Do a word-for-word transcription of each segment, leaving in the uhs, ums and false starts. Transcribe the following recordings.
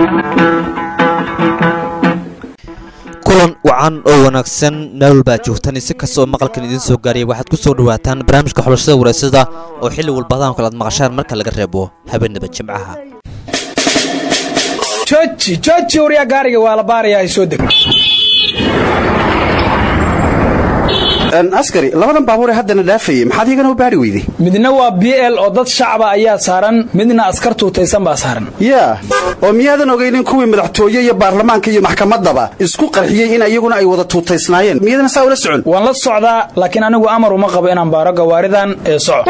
kulan wacan oo wanaagsan meel baa joogtaan si kastoo maqalkan idin soo gaariyay waxaad ku soo dhawaataan barnaamijka xulashada wareysada oo xilli walba aan kala maqashaan marka laga reebo habeenada jimcaha joji joji uriya gaariga waa la baarayaa soo deg an askari labadan baabuur ee haddana dhaafayay maxaad igana u baari weyday midna waa B L oo dad shacaba ayaa saaran midna askar tuutaysan baa saaran yaa oo miyaadan ogeynin kuwii madaxtooye iyo baarlamaanka iyo maxkamadaba isku qarxiyay in ayaguna ay wada tuutaysnaayeen miyaadan saa ula socon waan la socdaa laakiin anigu amar uma qabo inaan baaro gawaaridan ee soco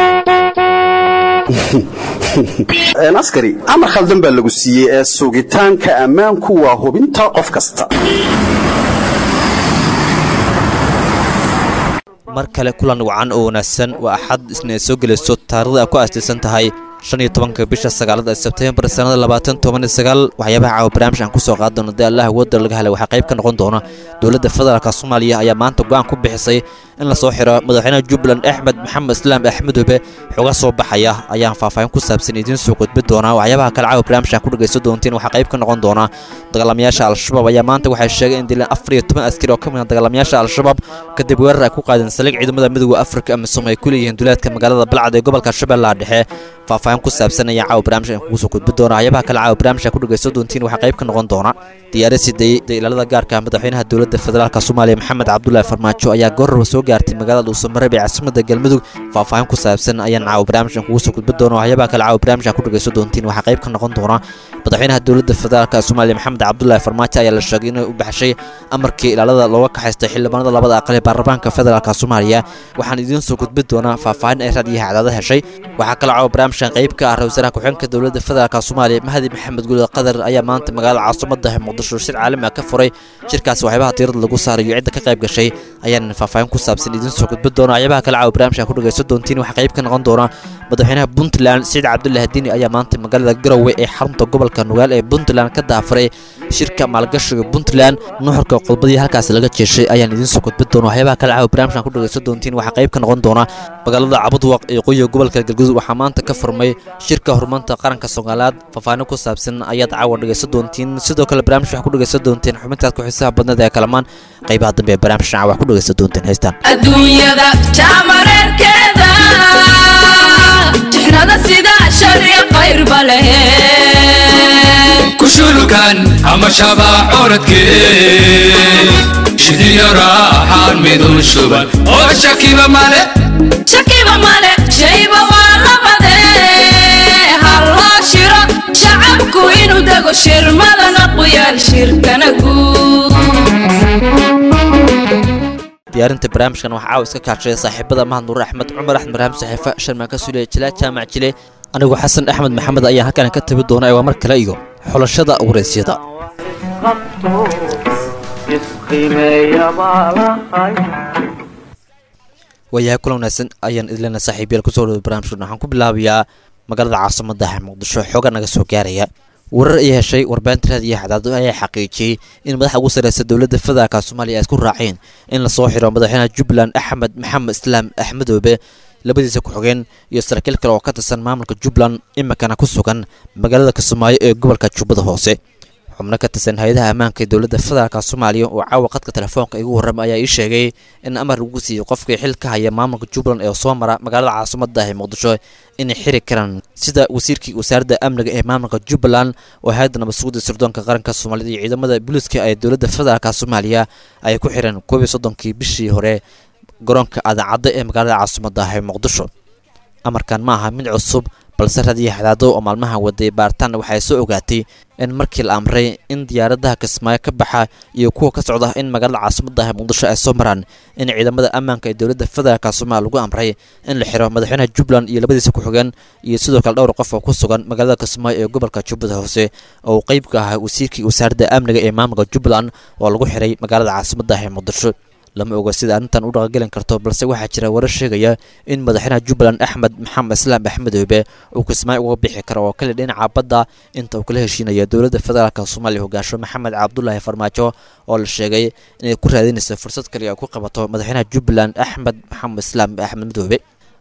an askari amar khaldan baa lagu siiyey ee sugitaanka ammaanku waa hubinta qof kasta mar kale kulan wacan oo wanaagsan waa axad isna soo galayso taariikhda ku aastaysan tahay shan iyo tobanka bisha sagaalada Sebtembar sanada labaatan toban iyo sagaal waxyaabaha caawa barnaamijkan ku soo qaadano dee Allah wada laga helay waxa qayb ka noqon doona dawladda federaalka Soomaaliya ayaa maanta go'aan ku bixisay in la soo xiro madaxweynaha Jubbaland Axmed Maxamed Islaam Axmed Ube xoga soo baxaya ayaan faahfaahin ku saabsan idin soo gudbin doona waxyaabaha kale caawa barnaamijkan ku dhageysan doontiin waxa qayb ka noqon doona dagaalamayaasha Al-Shabaab ayaa maanta waxay sheegeen in dilaan afar iyo toban askari oo ka mid ah dagaalamayaasha Al-Shabaab kadib weerar ay ku qaadeen saldhig ciidamada midowga Afrika ama Soomaaliya ku leeyihiin duleedka magaalada Balcad ee gobolka Shabeellaha Dhexe faahfaahin ku saabsan ayaa caawa barnaamijkan ku soo gudbin doona waxyaabaha kale caawa barnaamijkan ku dhageysan doontiin waxa qayb ka noqon doona diyaaradii ilaalada gaarka madaxweynaha dawladda federaalka Soomaaliya Maxamed Cabdullaahi Farmaajo ayaa goor soo gaartay magaalada Soomareeb ee caasimadda Galmudug faahfaahin ku saabsan ayaan caawa barnaamijkan ku soo gudbin doona waxyaabaha kale caawa barnaamijkan ku dhageysan doontiin waxa qayb ka noqon doona madaxweynaha dawladda federaalka Soomaaliya Maxamed Cabdullaahi Farmaajo ayaa la sheegay inuu u baxshay amarkii ilaalada looga kaxaystay xildhibaanada labada aqal ee baarlamaanka federaalka Soomaaliya waxaan idin soo gudbin doonaa faahfaahin ay raadiyaha cadaada heshay waxa kale caawa barnaamijkan qayb ka ah ra'iisul ku-xigeenka dawladda federaalka Soomaaliya Mahdi Maxamed Guuled Qadar ayaa maanta magaalada caasimadda Muqdisho shir caalami ah ka furay shirkaas waxyaabaha tirada lagu saarayo cidda ka qayb gashay ayaan faahfaahin ku saabsan idin soo gudbin doona waxyaabaha kale caawa barnaamijka ku dhageysan doontiin waxa qayb ka noqon doona madaxweynaha Puntland Said Cabdullaahi Diini ayaa maanta magaalada Garowe ee xarunta gobolka Nugaal ee Puntland ka daafuray shirka maalgashiga Puntland nuxurka qodobadii halkaas laga jeeshay ayaan idin soo gudbin doona waxyaabaha kale caawa barnaamijka ku dhageysan doontiin waxa qayb ka noqon doona magaalada Cabudwaq ee qoyga gobolka Galgaduud waxa maanta ka furmay shirka horumarinta qaranka Soomaaliyeed faahfaahin ku saabsan ayaad caawa dhageysan doontiin sidoo kale barnaamijka waxa ku dhageysan doontiin xubintaad ku xisaab badnada ee kalamaan qaybaha dambe ee barnaamijka caawa ku dhageysan doontiin heestan adduunyada jamareerkeeda tixnada sida shariic qayr bale kushulkan ama shabaa oradkee shidiyo raaxaan midun shuban oo shakiba male shakiba male shayba waa labadee halloo shiro shacabku inuu dego shirmadana quyaal shirkana guud diyaarinta barnaamijkan waxa caawa iska kaashay saaxiibada Mahad Nuur Axmed Cumar Axmed Barham Saxiifa Sharma ka Suulay Jilaa Jaamac Jile anigu Xasan Axmed Maxamed ayaa halkan ka tabi doona waa mar kale iyo xulashada wareysiyada wayaa kulan wanaagsan ayaan idilana saaxiibayaal ku soo dhawaad barnaamijkan waxaan ku bilaabayaa magaalada caasimadda Muqdisho xoga naga soo gaaraya warar ay heshay warbaahinta raadiyaha cadaado ayaa xaqiijiyay in madaxa ugu sareysa dawladda federaalka Soomaaliya ay isku raaceen in la soo xiro madaxweynaha Jubbaland Axmed Maxamed Islaam Axmed Ube labadiisa ku xigeen iyo saraakiil kale oo ka tirsan maamulka Jubbaland imikana ku sugan magaalada Kismaayo ee gobolka Jubbada Hoose xubno ka tirsan hay'adaha ammaanka ee dawladda federaalka Soomaaliya oo caawa qadka telefoonka igu warramay ayaa ii sheegay in amar lagu siiyay qofka xilka haya maamulka Jubbaland ee soo mara magaalada caasimadda ee Muqdisho in xiri karaan sida wasiirkii wasaaradda amniga ee maamulka Jubbaland oo hay'adda nabadsuguda sirdoonka qaranka Soomaaliya iyo ciidamada booliska ee dawladda federaalka Soomaaliya ay ku xireen koob iyo soddonkii bishii hore garoonka Adaacadda ee magaalada caasimadda ee Muqdisho amarkan ma aha mid cusub balse raadiyaha cadaado oo maalmaha waday baartaan waxay soo ogaatay in markii la amray in diyaaradaha Kismaayo ka baxa iyo kuwa ka socda in magaalada caasimadda Muqdisho ay soo maraan in ciidamada ammaanka ee dawladda federaalka Soomaaliya lagu amray in la xiro madaxweynaha Jubbaland iyo labadiisa ku xigeen iyo sidoo kale dhowr qof oo ku sugan magaalada Kismaayo ee gobolka Jubbada Hoose oo qayb ka ah wasiirkii wasaaradda amniga ee maamulka Jubbaland oo lagu xiray magaalada caasimadda Muqdisho lama oga sida arintan u dhaqagelin karto balse waxaa jira warar sheegaya in madaxweynaha Jubbaland Axmed Maxamed Islaam Axmed Ube uu Kismaayo uga bixi karo oo kale dhinaca badda inta uu kala heshiinayo dawladda federaalka Soomaaliya hoggaasho Maxamed Cabdullaahi Farmaajo oo la sheegay inay ku raadinayso fursad kale ay ku qabato madaxweynaha Jubbaland Axmed Maxamed Islaam Axmed Ube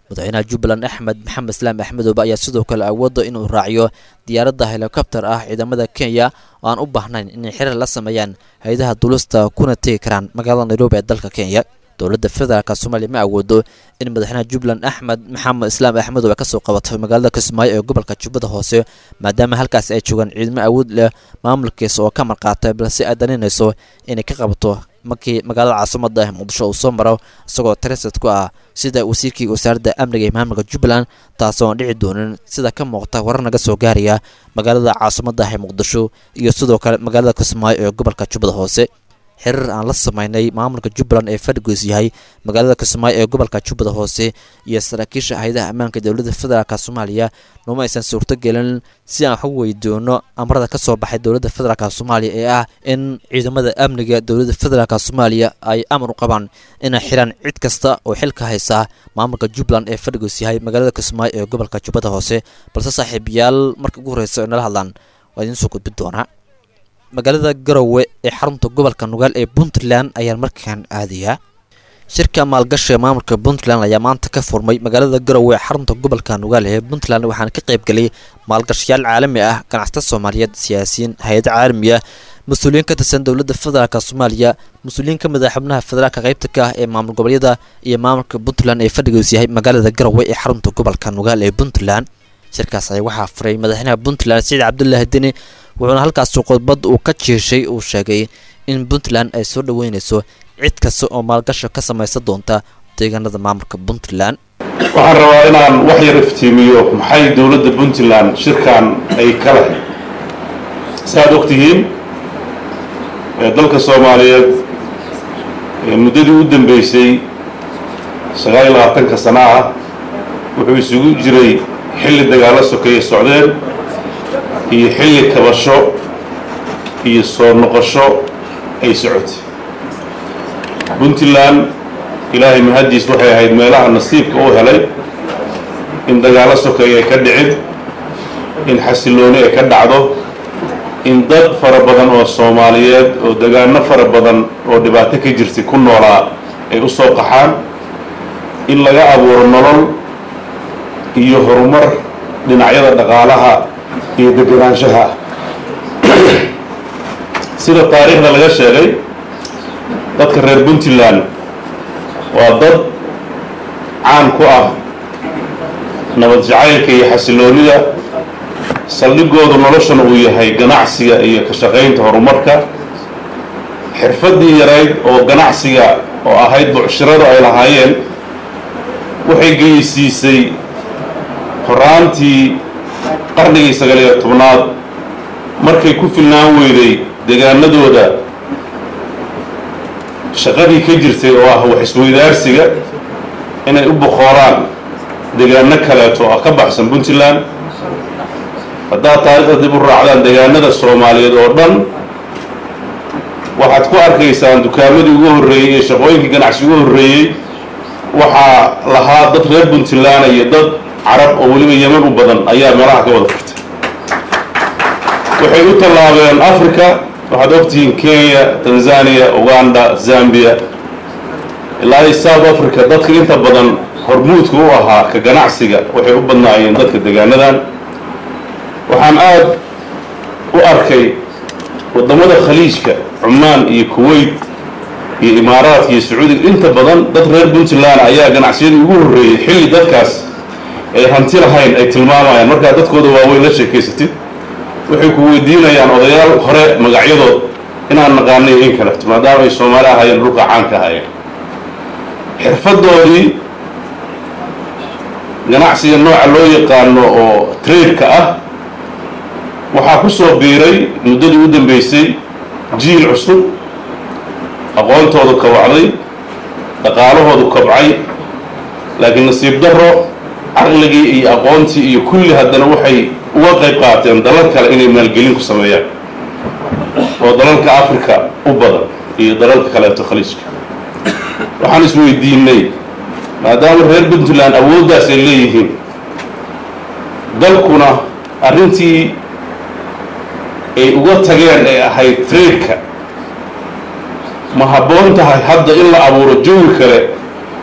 madaxweynaha jubbaland axmed maxamed islaam axmedoobe ayaa sidoo kale awooda inuu raaciyo diyaaradda helikobter ah ciidamada kenya oo aan u baahnayn inay xiriir la sameeyaan hay-adaha duulista kuna tegi karaan magaalada nairobi ee dalka kenya dowladda federaalka soomaaliya ma awoodo in madaxweynaha jubbaland axmed maxamed islaam axmedoobe kasoo qabato magaalada kismaayo ee gobolka jubbada hoose maadaama halkaas ay joogaan ciidamo awood leh maamulkiisa oo ka marqaatay balse ay daninayso inay ka qabato markii magaalada caasimada ah muqdisho uu soo maro isagoo tarasid ku ah sida wasiirkii wasaaradda amniga ee maamulka jubbaland taasoo aan dhici doonin sida ka muuqata warar naga soo gaaraya magaalada caasimada ah ee muqdisho iyo sidoo kale magaalada kismaayo ee gobolka jubbada hoose xiriir aan la sameynay maamulka jubbaland ee fadhigiis yahay magaalada kismaayo ee gobolka jubbada hoose iyo saraakiisha hay'adaha ammaanka dowladda federaalka soomaaliya nooma aysan suurtagelin si aan wax u weydoono amarada ka soo baxay dowladda federaalka soomaaliya ee ah in ciidamada amniga dowladda federaalka soomaaliya ay amar u qabaan inay xiraan cid kasta oo xilka haysa maamulka jubbaland ee fadhigiis yahay magaalada kismaayo ee gobolka jubbada hoose balse saaxiibayaal marka ugu horreysa ay nala hadlaan waa idiin soo gudbin doonaa magaalada garowe ee xarunta gobolka nugaal ee puntland ayaa markaan aadayaa shirka maalgashiga maamulka puntland ayaa maanta ka furmay magaalada garowe ee xarunta gobolka nugaal ee puntland waxaana ka qaybgelay maalgashayaal caalami ah ganacsato soomaaliyeed siyaasiyiin hay-ado caalami ah mas-uuliyiin ka tirsan dowladda federaalka soomaaliya mas-uuliyiin ka mid ah xubnaha federaalka qaybta ka ah ee maamul goboleedyada iyo maamulka puntland ee fadhigiisu yahay magaalada garowe ee xarunta gobolka nugaal ee puntland shirkaas ayaa waxaa furay madaxweynaha puntland saciid cabdullaahi deni wuxuuna halkaas khudbad uu ka jeeshay uu sheegay in puntland ay soo dhaweynayso cid kasta oo maalgasho ka samaysan doonta deegaanada maamulka puntland waxaan rabaa inaan wax yar iftiimiyo maxay dowladda puntland shirkan ay ka lahayd si aad ogtihiin dalka soomaaliyeed muddadii u dambeysay sagaal iyo labaatanka sana ah wuxuu isugu jiray xilli dagaalo sokeeye socdeen iyo xilli kabasho iyo soo noqosho ay socotay puntland ilaahay mahadiis waxay ahayd meelaha nasiibka u helay in dagaalo sokeeye ay ka dhicin in xasilooni ay ka dhacdo in dad fara badan oo soomaaliyeed oo degaano fara badan oo dhibaato ka jirtay ku noolaa ay u soo qaxaan in laga abuuro nolol iyo horumar dhinacyada dhaqaalaha iyo deganaanshaha sida taariikhda laga sheegay dadka reer puntland waa dad caan ku ah nabad jacaylka iyo xasiloonida saldhigoodu noloshana uu yahay ganacsiga iyo ka shaqaynta horumarka xirfaddii yarayd oo ganacsiga oo ahayd bucshiradu ay lahaayeen waxay geysiisay horaantii qarnigii sagaal iyo tobnaad markay ku filnaan weyday deegaanadooda shaqadii ka jirtay oo ah wax isweydaarsiga inay u boqoraan deegaano kaleeto ah ka baxsan puntland haddaad taariikhda dib u raacdaan deegaanada soomaaliyeed oo dhan waxaad ku arkaysaan dukaamadii ugu horreeyey iyo shaqooyinkii ganacsi ugu horreeyey waxaa lahaa dad reer puntland iyo dad carab oo weliba yeman u badan ayaa meelaha ka wada furtay waxay u tallaabeen africa waxaad ogtihiin kenya tanzania uganda zambia ilaa i south africa dadka inta badan hormuudka u ahaa ka ganacsiga waxay u badnaayeen dadka deegaanadan waxaan aad u arkay waddamada khaliijka cumaan iyo kuwait iyo imaaraadka iyo sacuudiga inta badan dad reer puntland ayaa ganacsiyadii ugu horreeyey xilli dadkaas ay hanti lahayn ay tilmaamayaan markaa dadkooda waaweyn la sheekaysatid waxay ku weydiinayaan odayaal hore magacyadood inaan naqaanay in kaleto maadaama ay soomaali ahaayeen dhulka caanka ahaayeen xirfadoodii ganacsiga nooca loo yaqaano oo trade-ka ah waxaa ku soo biiray muddadii u dambeysay jiil cusub aqoontoodu kabacday dhaqaalahoodu kabcay laakiin nasiib darro caqligii iyo aqoontii iyo kulli haddana waxay uga qayb qaateen dalal kale inay maalgelin ku sameeyaan oo dalalka africa u badan iyo dalalka kaleeto khaliijka waxaan isweydiinay maadaama reer puntland awooddaas ay leeyihiin dalkuna arrintii ay uga tageen ay ahayd trade-ka ma habboon tahay hadda in la abuuro jawi kale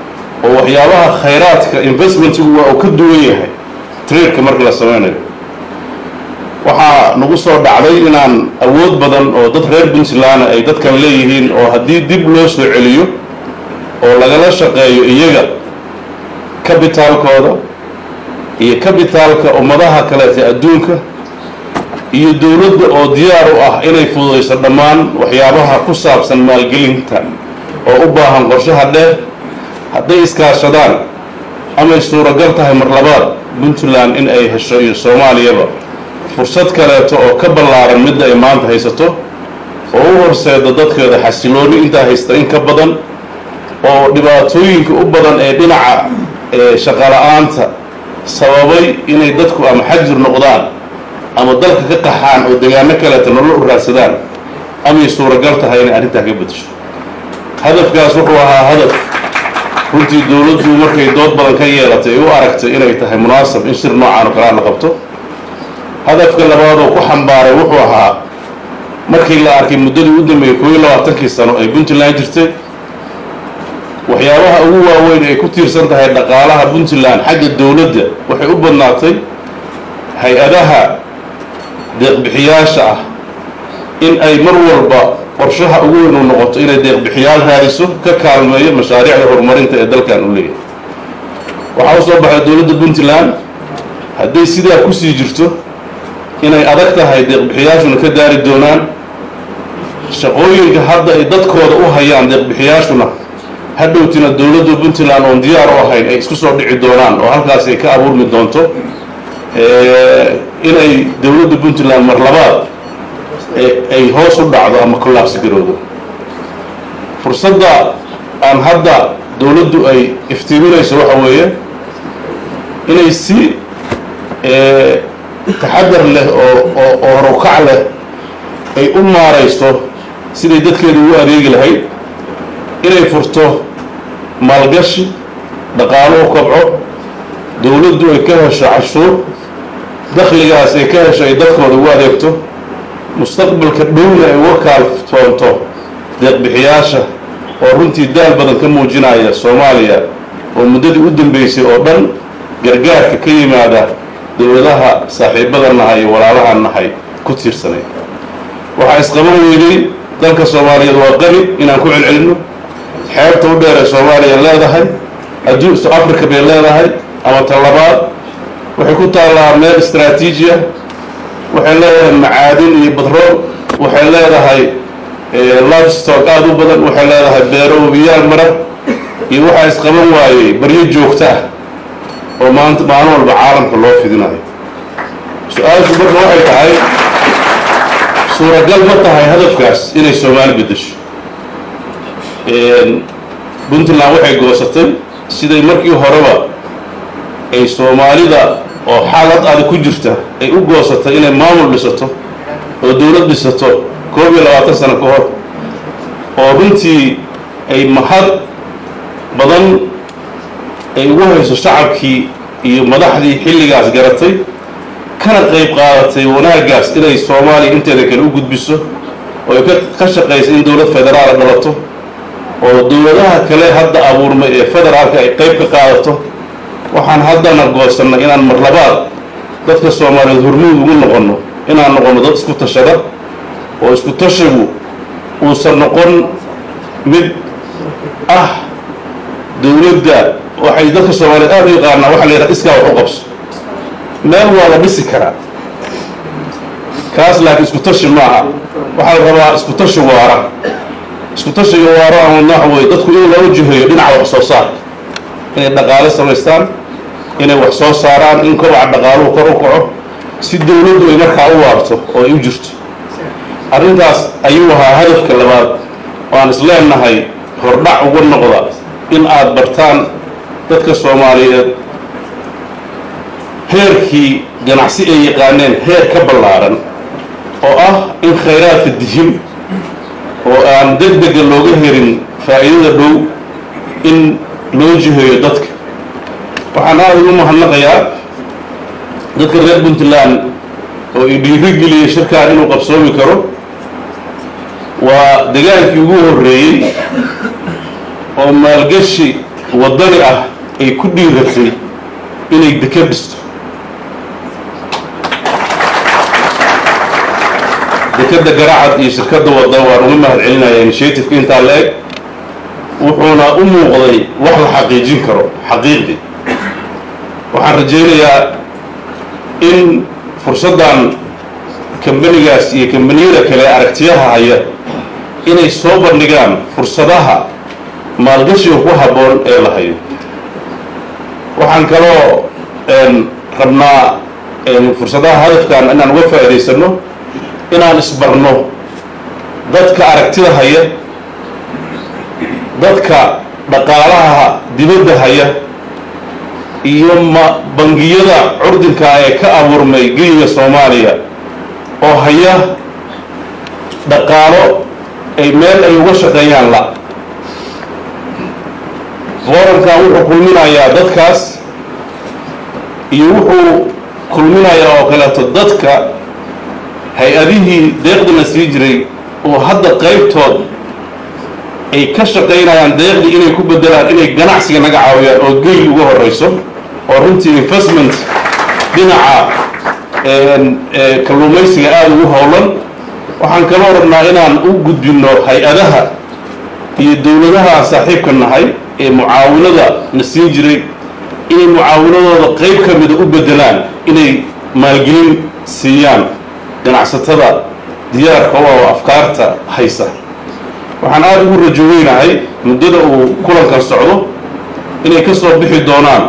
oo waxyaabaha khayraadka investmentigu waa uu ka duwan yahay trade-ka marka la sameynayo waxaa nagu soo dhacday inaan awood badan oo dad reer puntland ay dadkan leeyihiin oo haddii dib loo soo celiyo oo lagala shaqeeyo iyaga kabitaalkooda iyo kabitaalka ummadaha kaleeta adduunka iyo dowladda oo diyaar u ah inay fududayso dhammaan waxyaabaha ku saabsan maalgelinta oo u baahan qorshaha dheer hadday iskaashadaan amay suuragal tahay mar labaad puntland in ay hesho iyo soomaaliyaba fursad kaleeto oo ka ballaaran midda ay maanta haysato oo u horseeda dadkeeda xasilooni intaa haysta in ka badan oo dhibaatooyinka u badan ee dhinaca shaqala-aanta sababay inay dadku ama xajir noqdaan ama dalka ka qaxaan oo deegaano kaleeto nolol u raadsadaan amay suuragal tahay inay arrintaa ka bedesho hadafkaas wuxuu ahaa hadaf runtii dowladdu markay dood badan ka yeelatay u aragtay inay tahay munaasab in shir noocaan oo kalaa la qabto hadafka labaad oo ku xambaaray wuxuu ahaa markii la arkay muddadii u dambeeyey koob iyo labaatankii sano ay puntland jirtay waxyaabaha ugu waaweyn ay ku tiirsan tahay dhaqaalaha puntland xagga dowladda waxay u badnaatay hay-adaha deeqbixiyaasha ah in ay mar walba qorshaha ugu weyn u noqoto inay deeqbixiyaal raadiso ka kaalmeeyo mashaariicda horumarinta ee dalkan u leeyahay waxaa u soo baxday dowladda puntland hadday sidaa kusii jirto inay adag tahay deeqbixiyaashuna ka daari doonaan shaqooyinka hadda ay dadkooda u hayaan deeqbixiyaashuna hadhowtina dowladda puntland oon diyaar u ahayn ay isku soo dhici doonaan oo halkaas ay ka abuurmi doonto inay dowladda puntland mar labaad ay hoos u dhacdo ama collapse garowdo fursadda aan hadda dowladdu ay iftiiminayso waxa weeye inay si taxadar leh oo oo oo horukac leh ay u maarayso siday dadkeeda ugu adeegi lahayd inay furto maalgashi dhaqaaluhu kobco dowladdu ay ka hesho cashuur dakhligaas ay ka hesho ay dadkooda ugu adeegto mustaqbalka dhowna ay uga kaaltoonto deeqbixiyaasha oo runtii daal badan ka muujinaya soomaaliya oo muddadii u dambeysay oo dhan gargaarka ka yimaada dowladaha saaxiibada nahay iyo walaalaha nahay ku tiirsanay waxaa isqaban weynay dalka soomaaliyeed waa qani inaan ku celcelinno xeebta u dheer ee soomaaliya leedahay adduun africa bay leedahay ama talabaad waxay ku taallaa meel istraatiijiya waxay leedahay macaadin iyo badrool waxay leedahay livestock aada u badan waxay leedahay beero wabiyaal mara iyo waxaa isqaban waayey baryo joogto ah oo maanta maalin walba caalamka loo fidinayo su-aashu marka waxay tahay suuragal ma tahay hadafkaas inay soomaali beddesho puntland waxay goosatay siday markii horeba ay soomaalida oo xaalad adag ku jirta ay u goosatay inay maamul dhisato oo dowlad dhisato koob iyo labaatan sano ka hor oo runtii ay mahad badan ay ugu hayso shacabkii iyo madaxdii xilligaas garatay kana qayb qaadatay wanaaggaas inay soomaaliya inteeda kale u gudbiso oo ay ka shaqaysa in dowlad federaala dhalato oo dowladaha kale hadda abuurmay ee federaalka ay qayb ka qaadato waxaan haddana goosannay inaan mar labaad dadka soomaaliyeed hormuud ugu noqonno inaan noqonno dad isku tashada oo isku tashigu uusan noqon mid ah dowladda waxay dadka soomaaliyeed aada u yaqaanaa waxa la yidhaha iskaa wax u qabso meel waa la dhisi karaa kaas laakiin isku tashi maaha waxaa la rabaa isku tashi waara isku tashiga waara ama noox wey dadku in loo jiheeyo dhinaca wax soo saarka inay dhaqaale samaystaan inay wax soo saaraan in kobaca dhaqaaluhu kor u kaco si dowladdu ay markaa u waarto oo ay u jirto arrintaas ayuu ahaa hadafka labaad oo aan isleenahay hordhac uga noqda in aad bartaan dadka soomaaliyeed heerkii ganacsi ay yaqaaneen heer ka ballaaran oo ah in khayraadka dihim oo aan deg dega looga herin faa'iidada dhow in loo jiheeyo dadka waxaan aada ugu mahadnaqayaa dadka reer puntland oo i dhiirigeliyay shirkaan inuu qabsoomi karo waa degaankii ugu horreeyey oo maalgashi waddani ah ay ku dhiiratay inay deka dhisto dekadda Garacad iyo shirkadda wadda waan uga mahad celinaya initiative-ka intaa la-eg wuxuuna u muuqday wax la xaqiijin karo xaqiiqdii waxaan rajaynayaa in fursaddan kambanigaas iyo kambaniyada kale aragtiyaha haya inay soo bandhigaan fursadaha maalgashiga ku habboon ee la hayo waxaan kaloo rabnaa fursadaha hadafkan inaan uga faa'iidaysano inaan isbarno dadka aragtida haya dadka dhaqaalaha dibadda haya iyo ma bangiyada curdinka ee ka abuurmay geyiga Soomaaliya oo haya dhaqaalo ay meel ay uga shaqeeyaan la foorumkan wuxuu kulminayaa dadkaas iyo wuxuu kulminayaa oo kaleeto dadka hay-adihii deeqdana sii jiray oo hadda qaybtood ay ka shaqaynayaan deeqdii inay ku bedelaan inay ganacsiga naga caawiyaan oo geyl uga horeyso oo runtii investment dhinaca kalluumaysiga aada ugu howlan waxaan kaloo rabnaa inaan u gudbino hay-adaha iyo dowladaha saaxiibka nahay ee mucaawinada na siin jiray inay mucaawinadooda qayb ka mida u bedelaan inay maalgelin siiyaan ganacsatada diyaarka oo afkaarta haysa waxaan aada ugu rajoweynahay muddada uu kulankan socdo inay ka soo bixi doonaan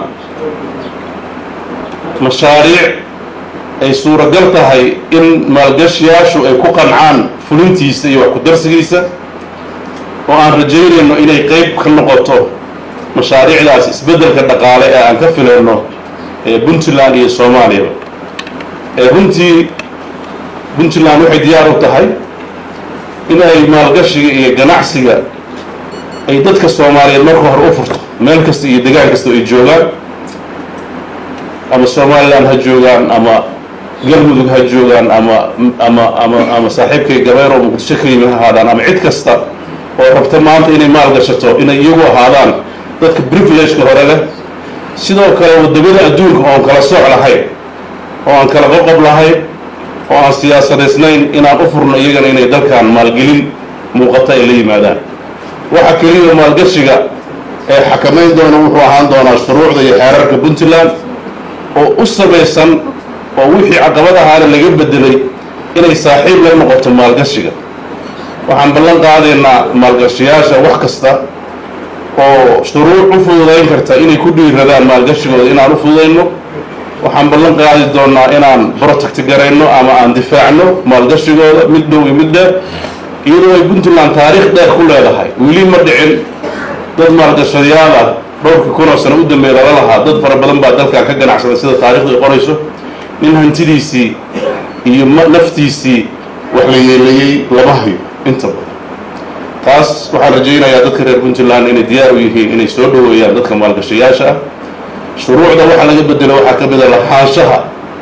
mashaariic ay suuragal tahay in maalgashiyaashu ay ku qancaan fulintiisa iyo wax ku darsigiisa oo aan rajaynayno inay qayb ka noqoto mashaariicdaas isbeddelka dhaqaale ee aan ka filayno ee Puntland iyo Soomaaliya ee runtii Puntland waxay diyaar u tahay inay maalgashiga iyo ganacsiga ay dadka Soomaaliyeed marka hore u furto meel kasta iyo deegaan kasta ay joogaan ama Soomaaliland ha joogaan ama galmudug ha joogaan ama ama ama ama saaxiibkay gabayro muqdisho ka yimid ahaadaan ama cid kasta oo rabta maanta inay maalgashato inay iyagu ahaadaan dadka privilege-ka hore leh sidoo kale wadamada adduunka oo kala sooc lahayn oo aan kala qoqob lahayn oo aan siyaasadaysnayn inaan u furno iyagana inay dalkan maalgelin muuqata ay la yimaadaan waxa kaliya maalgashiga ee xakamayn doona wuxuu ahaan doonaa shuruucda iyo xeerarka Puntland oo u samaysan oo wixii caqabadahaana laga bedelay inay saaxiib la noqoto maalgashiga waxaan ballan qaadaynaa maalgashiyaasha wax kasta oo shuruuc u fududayn karta inay ku dhiiradaan maalgashigooda inaan u fududayno waxaan ballan qaadi doonaa inaan protect garayno ama aan difaacno maalgashigooda mid dhow iyo mid dheer iyadoo ay Puntland taariikh dheer ku leedahay weli ma dhicin dad maalgashadayaal ah dhowrkii kun oo sano u dambeeya lala lahaa dad fara badan baa dalkan ka ganacsada sida taariikhdu ay qorayso nin hantidiisii iyo naftiisii wax la yeelayay lama hayo inta badan taas waxaan rajaynayaa dadka reer Puntland inay diyaar u yihiin inay soo dhaweeyaan dadka maalgashayaasha ah shuruucda waxa laga bedelo waxaa ka mid ah lahaanshaha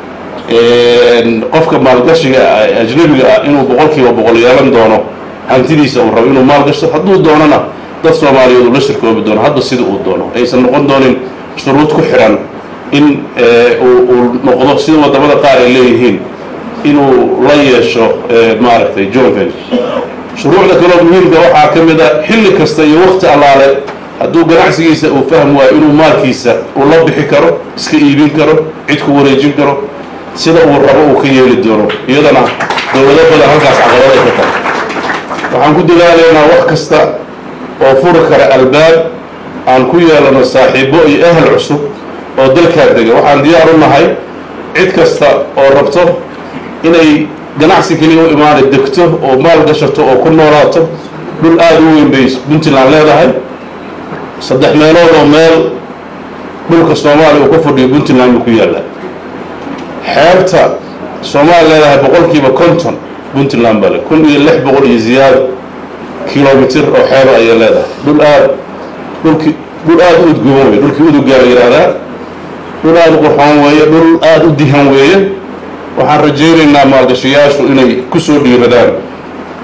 qofka maalgashiga ajnabiga ah inuu boqolkiiba boqol yeelan doono hantidiisa uu rabo inuu maalgasho hadduu doonana dad Soomaaliyeed uu la shirkoobi doono hadda sida uu doono aysan noqon doonin shuruud ku xiran in uu noqdo sida wadamada qaar ay leeyihiin inuu la yeesho maaragtay joint venture shuruucda kale muhiimka waxaa ka mid ah xilli kasta iyo waqti allaale hadduu ganacsigiisa uu fahmi waayo inuu maalkiisa uu la bixi karo iska iibin karo cid ku wareejin karo sida uu rabo uu ka yeeli doono iyadana dowlado badan halkaas caqabad ay ka tahay waxaan ku dadaalaynaa wax kasta oo furi kara albaab aan ku yeelano saaxiibo iyo ahal cusub oo dalkaa dega waxaan diyaar u nahay cid kasta oo rabto inay ganacsi kaliya u imaanay degto oo maal gashato oo ku noolaato dhul aada u weyn bay Puntland leedahay saddex meelood oo meel dhulka Soomaaliya uu ka fadhiyo Puntland ku yaala xeebta Soomaaliya leedahay boqolkiiba konton Puntland bale kun iyo lix boqol iyo ziyaado kilomitir oo xeeb ay leedahay dhul aad dhulki dhul aad u udgoon weeye dhulkii udugaa la yiraahdaa dhul aad u qurxoon weeye dhul aad u dihan weeye waxaan rajaynaynaa maalgashayaashu inay ku soo dhiiradaan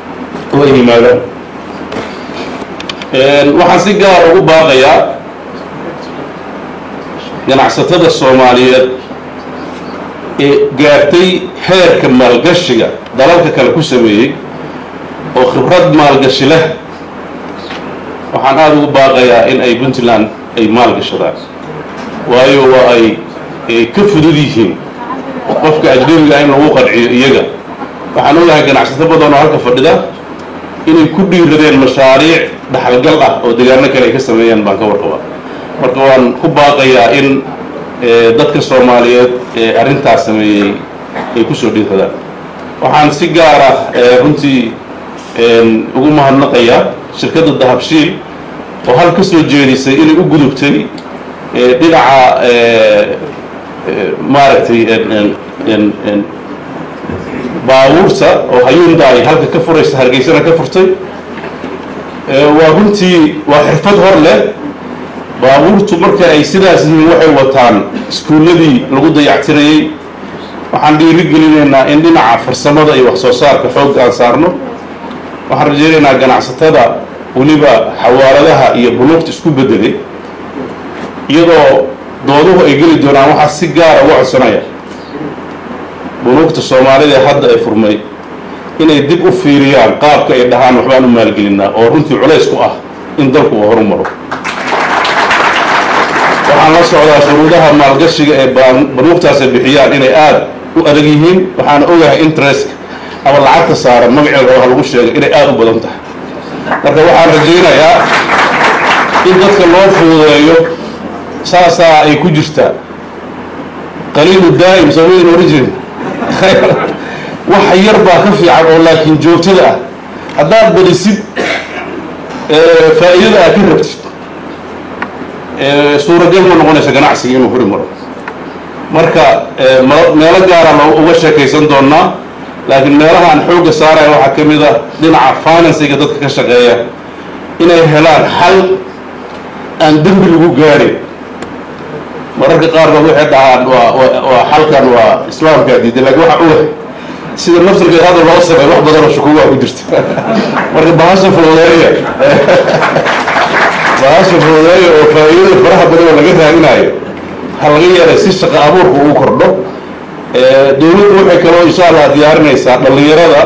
oo ay yimaadaan waxaan si gaar ugu baaqayaa ganacsatada soomaaliyeed ee gaartay heerka maalgashiga dalalka kale ku sameeyey oo khibrad maalgashi leh waxaan aada ugu baaqayaa in ay puntland ay maalgashadaan waayo waa ay ka fudud yihiin qofka ajnabiga in lagu qanciyo iyaga waxaan ogahay ganacsato badan oo halka fadhida inay ku dhiiradeen mashaariic dhaxalgal ah oo deegaano kale ay ka sameeyaan baan ka warqabaa marka waan ku baaqayaa in dadka soomaaliyeed ee arrintaas sameeyey ay ku soo dhiiradaan waxaan si gaar ah runtii ugu mahadnaqayaa shirkadda dahabshiil oo hal ka soo jeedisay inay u gudubtay dhinaca maaragtay baabuurta oo Hyundai halka ka furaysa Hargeysana ka furtay waa runtii waa xirfad hor leh baabuurtu marka ay sidaas yihiin waxay wataan iskuuladii lagu dayactirayay waxaan dhiirigelinaynaa in dhinaca farsamada iyo wax soo saarka xoog aan saarno waxaan rajaynaynaa ganacsatada weliba xawaaladaha iyo bunuugta isku bedelay iyadoo dooduhu ay geli doonaan waxaa si gaara uga codsanaya bunuugta soomaalida hadda ay furmay inay dib u fiiriyaan qaabka ay dhahaan waxbaan u maalgelinaa oo runtii culays ku ah in dalku uu horumaro waxaan la socdaa shuruudaha maalgashiga ee bunuugtaas ay bixiyaan inay aada u adag yihiin waxaana ogahay interestka ama lacagta saaran magaceeda waxa lagu sheegay inay aada u badan tahay marka waxaan rajaynayaa in dadka loo fududeeyo saasaa ay ku jirtaa qaliilu daa'im soomaalian origin wax yar baa ka fiican oo laakiin joogtada ah haddaad badisid faa'iidada aad ka rabtid suuragal ma noqonaysa ganacsiga inuu hori maro marka meelo gaara lo uga sheekaysan doonnaa laakiin meelaha aan xoogga saaraya waxaa ka mid ah dhinaca finansiga dadka ka shaqeeya inay helaan xal aan dembi lagu gaarin mararka qaarkood waxay dhahaan waa waa xalkan waa islaamkaa diiday laakiin waxa uga sida naftirkeed hadda loo sameeyo wax badan oo shukuuga ku jirta marka bahasha fududeeya bahasha fududeeya oo faa'iidada faraha badan oo laga raadinayo ha laga yeelay si shaqo abuurka ugu kordho dowladdu waxay kaloo insha allah diyaarinaysaa dhallinyarada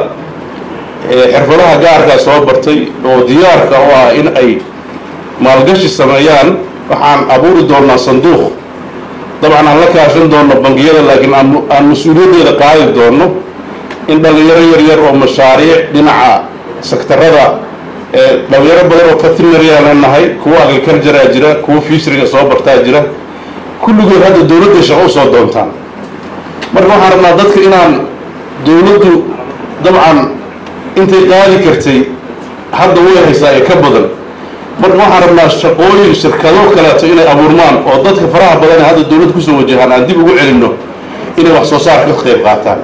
xirfadaha gaarkaa soo bartay oo diyaarka u ah in ay maalgashi sameeyaan waxaan abuuri doonaa sanduuq dabcan aan la kaashan doonno bangiyada laakiin aan mas-uuliyaddeeda qaadi doonno in dhallinyaro yaryar oo mashaariic dhinaca sektarada dhalinyaro badan oo veterinaryan leenahay kuwa agriculturea jira kuwa fishriga soo bartaa jira kulligood hadda dowladday shaqo usoo doontaan marka waxaan rabnaa dadka inaan dowladdu dabcan intay qaadi kartay hadda way haysaa ee ka badan marka waxaan rabnaa shaqooyin shirkado kaleeto inay abuurmaan oo dadka faraha badan ee hadda dowladda kusoo wajahaan aan dib ugu celinno inay wax soo saarka ka qayb qaataan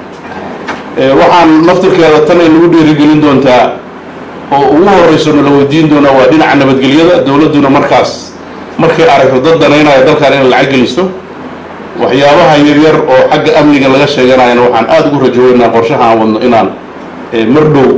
waxaan naftirkeeda tan ay nagu dhiirigelin doontaa oo ugu horreyso nala weydiin doonaa waa dhinaca nabadgelyada dowladduna markaas markay aragto dad danaynaya dalkan inay lacag geliso waxyaabaha yaryar oo xagga amniga laga sheeganayana waxaan aada ugu rajoonaynaa qorshaha aan wadno inaan mar dhow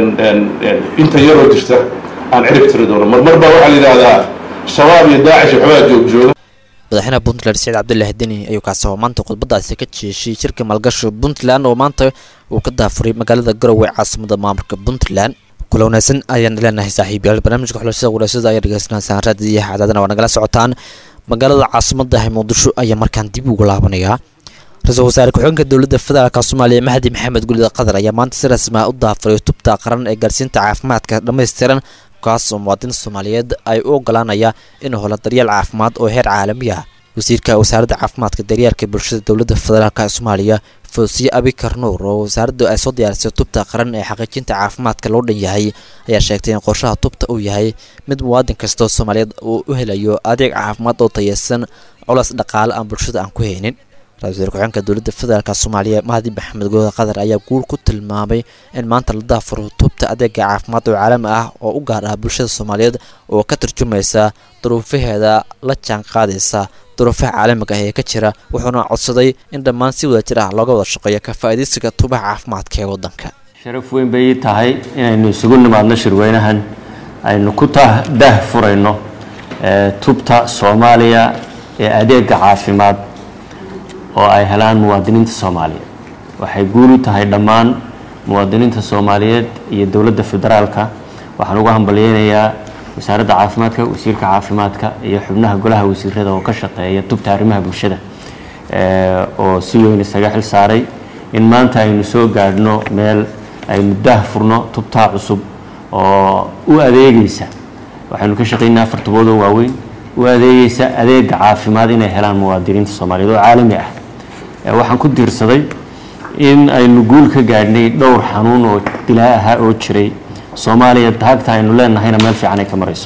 inta yaroo jirta aan cirib tiri doono marmar baa waxaa la yidhaahdaa shabaab iyo daacish waxbaa joogjooga madaxweynaha puntland saciid cabdullaahi deni ayuu kaasoo maanta khudbadaasi ka jeeshay shirka maalgashi puntland oo maanta uu ka daafuray magaalada garowe caasimada maamulka puntland kula wanaagsan ayaan leenahay saaxiibayaal barnaamijka xulashada wadaasada ayaa dhegeysanaysaa raadiyaha cadaadana waa nagala socotaan magaalada caasimada muqdisho ayaa markaan dib ugu laabanayaa ra-iisul wasaare ku-xigeenka dowladda federaalka soomaaliya mahdi maxamed gulida qadar ayaa maanta si rasmi ah u daafuray tubta qaran ee gaarsiinta caafimaadka dhammaystiran kaas oo muwaadiniinta soomaaliyeed ay u ogolaanaya inuu helo daryeel caafimaad oo heer caalami ah wasiirka wasaaradda caafimaadka daryeelka bulshada dowladda federaalka soomaaliya fawsiye abikar nuur oo wasaaraddu ay soo diyaarisay tubta qaran ee xaqiijinta caafimaadka loo dhan yahay ayaa sheegtay in qorshaha tubta uu yahay mid muwaadin kastoo soomaaliyeed uu u helayo adeeg caafimaad oo tayeysan culas dhaqaale aan bulshada aan ku haynin ra-iisul wasaare ku-xigeenka dowladda federaalka soomaaliya mahdi maxamed gulida qadar ayaa guul ku tilmaamay in maanta la daafuro tubta adeega caafimaad oo caalami ah oo u gaar ah bulshada soomaaliyeed oo ka tarjumaysa duruufaheeda la jaan qaadaysa duruufaha caalamiga ah ee ka jira wuxuuna codsaday in dhammaan si wada jir ah looga wada shaqeeyo ka faa'iidaysiga tubaha caafimaadka ee waddanka sharaf weyn bay tahay inaynu isugu nimaadno shirweynahan aynu ku daah furayno tubta Soomaaliya ee adeega caafimaad oo ay helaan muwaadiniinta Soomaaliyeed waxay guul u tahay dhammaan muwaadiniinta Soomaaliyeed iyo dawladda federaalka waxaan ugu hambalyeeyaa wasaaradda caafimaadka wasiirka caafimaadka iyo xubnaha golaha wasiirada oo ka shaqeeya tubta arrimaha bulshada ee oo si weyn isaga xil saaray in maanta aynu soo gaadhno meel aynu daah furno tubta cusub oo u adeegaysa waxaanu ka shaqeynaa afar tubood oo waaweyn u adeegaysa adeega caafimaad inay helaan muwaadiniinta Soomaaliyeed oo caalami ah waxaan ku diirsaday in aynu guul ka gaadhnay dhowr xanuun oo dilaa ah oo jiray Soomaaliya taagta aynu leenahayna meel fiican ay ka marayso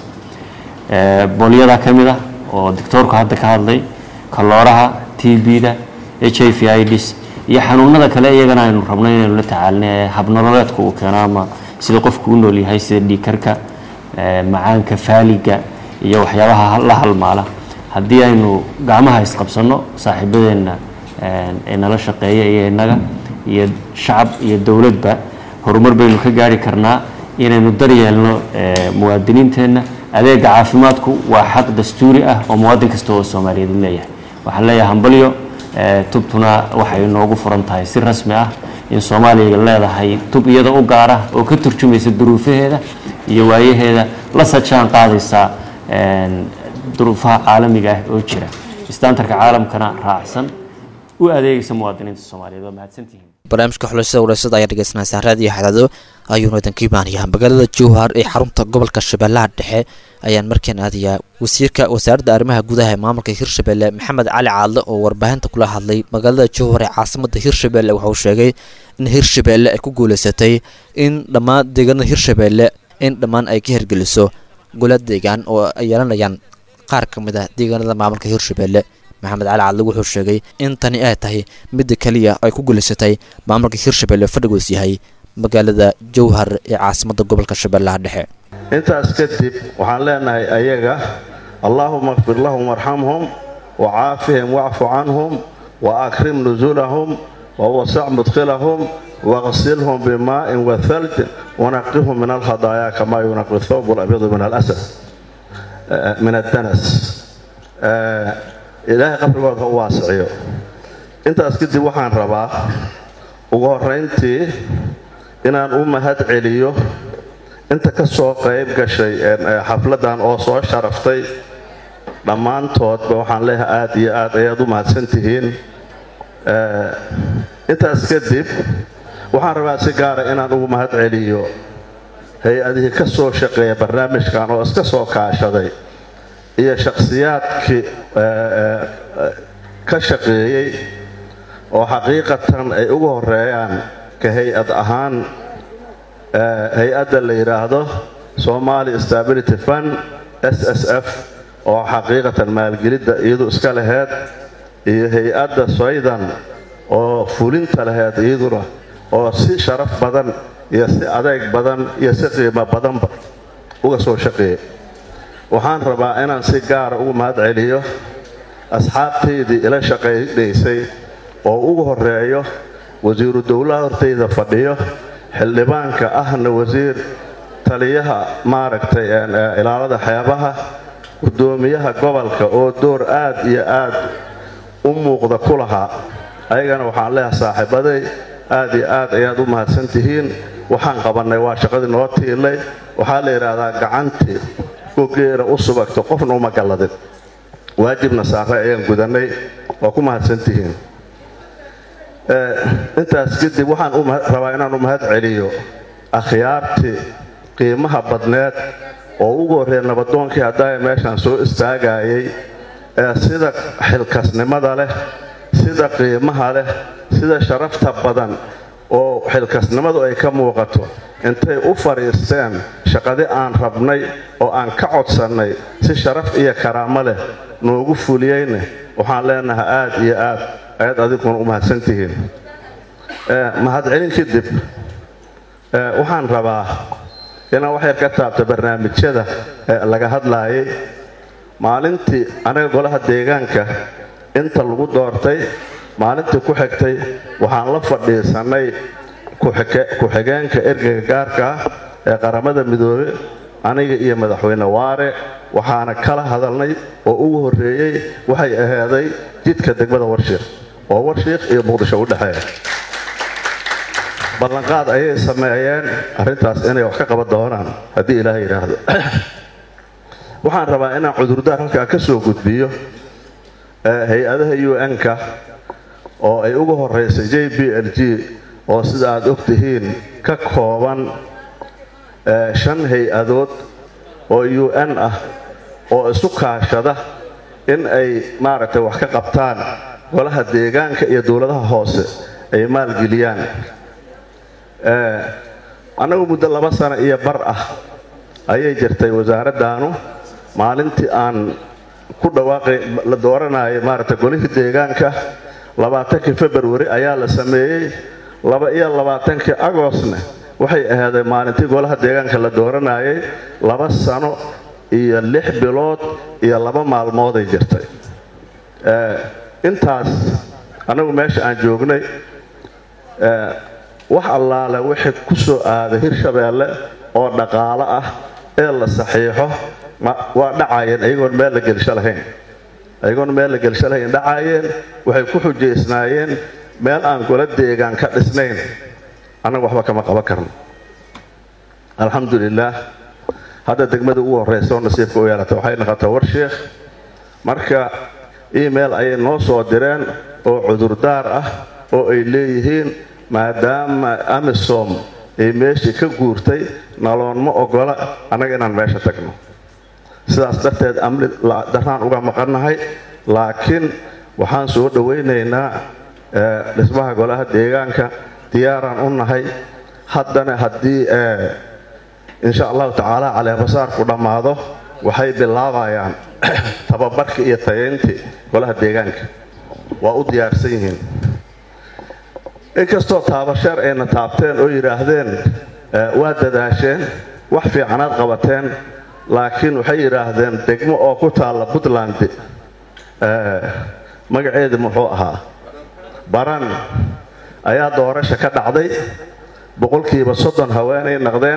ee booliyada kamid ah oo doctorku hadda ka hadlay kalooraha T B-da H I V AIDS iyo xanuunada kale iyagana aynu rabno inaynu la tacaalno habnololeedku uu keeno ama sida qofku u nool yahay sida dhiigkarka ee macaanka faaliga iyo waxyaabaha la halmaala haddii aynu gacmaha isqabsano saaxiibadeena ee nala shaqeeya iyo inaga iyo shacab iyo dawladba horumar baynu ka gaari karnaa inaynu daryeelno muwaadiniinteena adeega caafimaadku waa xaq dastuuri ah oo muwaadin kasta oo Soomaaliyeed leeyahay waxaan leeyahay hambalyo tubtuna waxay noogu furan tahay si rasmi ah in Soomaaliya leedahay tub iyada u gaar ah oo ka turjumaysa duruufaheeda iyo waayaheeda la sajaan qaadaysa duruufaha caalamiga ah oo jira istaantarka caalamkana raacsan u adeegaysa muwaadiniinta Soomaaliyeed waa mahadsantihiin barnaamijka xulashada waraysiga ayaa dhageysanaysaa raadiyo xadado ayuuna idin kiimaanaya magaalada Jowhar ee xarunta gobolka Shabeellaha Dhexe ayaan markaan aadayaa wasiirka wasaaradda arrimaha gudaha ee maamulka Hirshabeelle Maxamed Cali Caadle oo warbaahinta kula hadlay magaalada Jowhar ee caasimadda Hirshabeelle waxa uu sheegay in Hirshabeelle ay ku guuleysatay in dhammaan deegaanada Hirshabeelle in dhammaan ay ka hirgeliso golaad deegaan oo ay yeelanayaan qaar ka mid ah deegaanada maamulka Hirshabeelle Maxamed Cali Caadle wuxuu sheegay in tani ay tahay mid kaliya ay ku guuleysatay maamulka Hirshabeelle fadhigoos yahay magaalada Jowhar ee caasimadda gobolka Shabeellaha Dhexe intaas kadib waxaan leenahay ayaga Allahumma ighfir lahum warhamhum wa'aafihim wa'fu anhum wa akrim nuzulahum wa wasi' mudkhilahum waghsilhum bima'in wa thalj wa naqqihum min al-khataaya kama yunqqa ath-thawb al-abyad min al-asad min ad-danas ilaahay qabrigooda u waasiciyo intaas kadib waxaan rabaa ugu horeyntii inaan u mahad celiyo inta ka soo qayb gashay xafladan oo soo sharaftay dhammaantoodba waxaan leeyahay aad iyo aad ayaad u mahadsan tihiin intaas kadib waxaan rabaa si gaara inaan ugu mahad celiyo hay-adihii ka soo shaqeeya barnaamijkan oo iska soo kaashaday iyo shakhsiyaadkii ka shaqeeyey oo xaqiiqatan ay ugu horeeyaan ka hay-ad ahaan hay-adda la yidhaahdo Somali Stability Fund S S F oo xaqiiqatan maalgelidda iyadu iska lahayd iyo hay-adda Soydan oo fulinta lahayd iyaduna oo si sharaf badan iyo si adeeg badan iyo si qiimo badanba uga soo shaqeeyay waxaan rabaa inaan si gaar ugu mahad celiyo asxaabteedii ila shaqeeysay oo ugu horeeyo wasiiru dawlaha hortayda fadhiyo xildhibaanka ahna wasiir taliyaha maaragtay ilaalada xeebaha gudoomiyaha gobolka oo door aad iyo aad u muuqda ku lahaa ayagana waxaan leeyahay saaxiibaday aad iyo aad ayaad u mahadsan tihiin waxaan qabanay waa shaqadii noo tiilay waxaa la yidhaahdaa gacantii gogeera u subagto qofna uma galladin waajibna saaray ayaan gudanay waa ku mahadsan tihiin intaas kadib waxaan rabaa inaan u mahad celiyo akhyaartii qiimaha badneed oo ugu horreeya nabadoonkii haddaa meeshaan soo istaagayay ee sida xilkasnimada leh sida qiimaha leh sida sharafta badan oo xilkasnimadu ay ka muuqato intay u fariisteen shaqadii aan rabnay oo aan ka codsannay si sharaf iyo karaamo leh noogu fuliyeyne waxaan leenahay aad iyo aad ayaad adinkuna u mahadsan tihiin mahadcelin kadib waxaan rabaa inaan wax yar ka taabto barnaamijyada laga hadlaayay maalintii anaga golaha deegaanka inta lagu doortay maalintii ku xigtay waxaan la fadhiisanay ku-xigeenka ergeyga gaarka ah ee qaramada midoobay aniga iyo madaxweyne waare waxaana kala hadalnay oo ugu horreeyey waxay ahaaday jidka degmada warshiiq oo warshiiq iyo muqdisho u dhexeeya ballanqaad ayay sameeyeen arrintaas inay wax ka qaban doonaan haddii ilaahay yidhaahdo waxaan rabaa inaan cudurdaar halkaa ka soo gudbiyo hay-adaha u n-ka oo ay ugu horeysay j b l g oo sida aad og tihiin ka kooban shan hay-adood oo u n ah oo isu kaashada in ay maaragtay wax ka qabtaan golaha deegaanka iyo dowladaha hoose ay maalgeliyaan annagu muddo laba sano iyo bar ah ayay jirtay wasaaraddaanu maalintii aan ku dhawaaqay la dooranayay maaragtay golihii deegaanka labaatankii februari ayaa la sameeyey laba iyo labaatankii agostna waxay ahaaday maalintii golaha deegaanka la dooranayay laba sano iyo lix bilood iyo laba maalmooday jirtay intaas annagu meesha aan joognay wax allaale wixii ku soo aaday hirshabeelle oo dhaqaalo ah ee la saxiixo waa dhacaayeen ayagoon meel la gelsho lahayn ayagoon meel la gelsho lahayn dhacaayeen waxay ku xujaysnaayeen meel aan gola deegaan ka dhisnayn annaga waxba kama qaban karno alxamdulilaah hadda degmada ugu horreysa oo nasiibka u yeelata waxay noqotay warshiikh marka email ayay noo soo direen oo cudurdaar ah oo ay leeyihiin maadaama amisom ay meeshii ka guurtay naloon ma ogola annaga inaan meesha tagno sidaas darteed amni daraan uga maqannahay laakiin waxaan soo dhowaynaynaa dhismaha golaha deegaanka diyaaraan u nahay haddana haddii insha allahu tacaala caleemasaarku dhammaado waxay bilaabayaan tababarka iyo tayayntii golaha deegaanka waa u diyaarsan yihiin inkastoo taabasheer ayna taabteen oo yidhaahdeen waa dadaasheen wax fiicanaad qabateen laakiin waxay yidhaahdeen degmo oo ku taalla puntland magaceeda muxuu ahaa baran ayaa doorasha ka dhacday boqolkiiba soddon haweenay naqdeen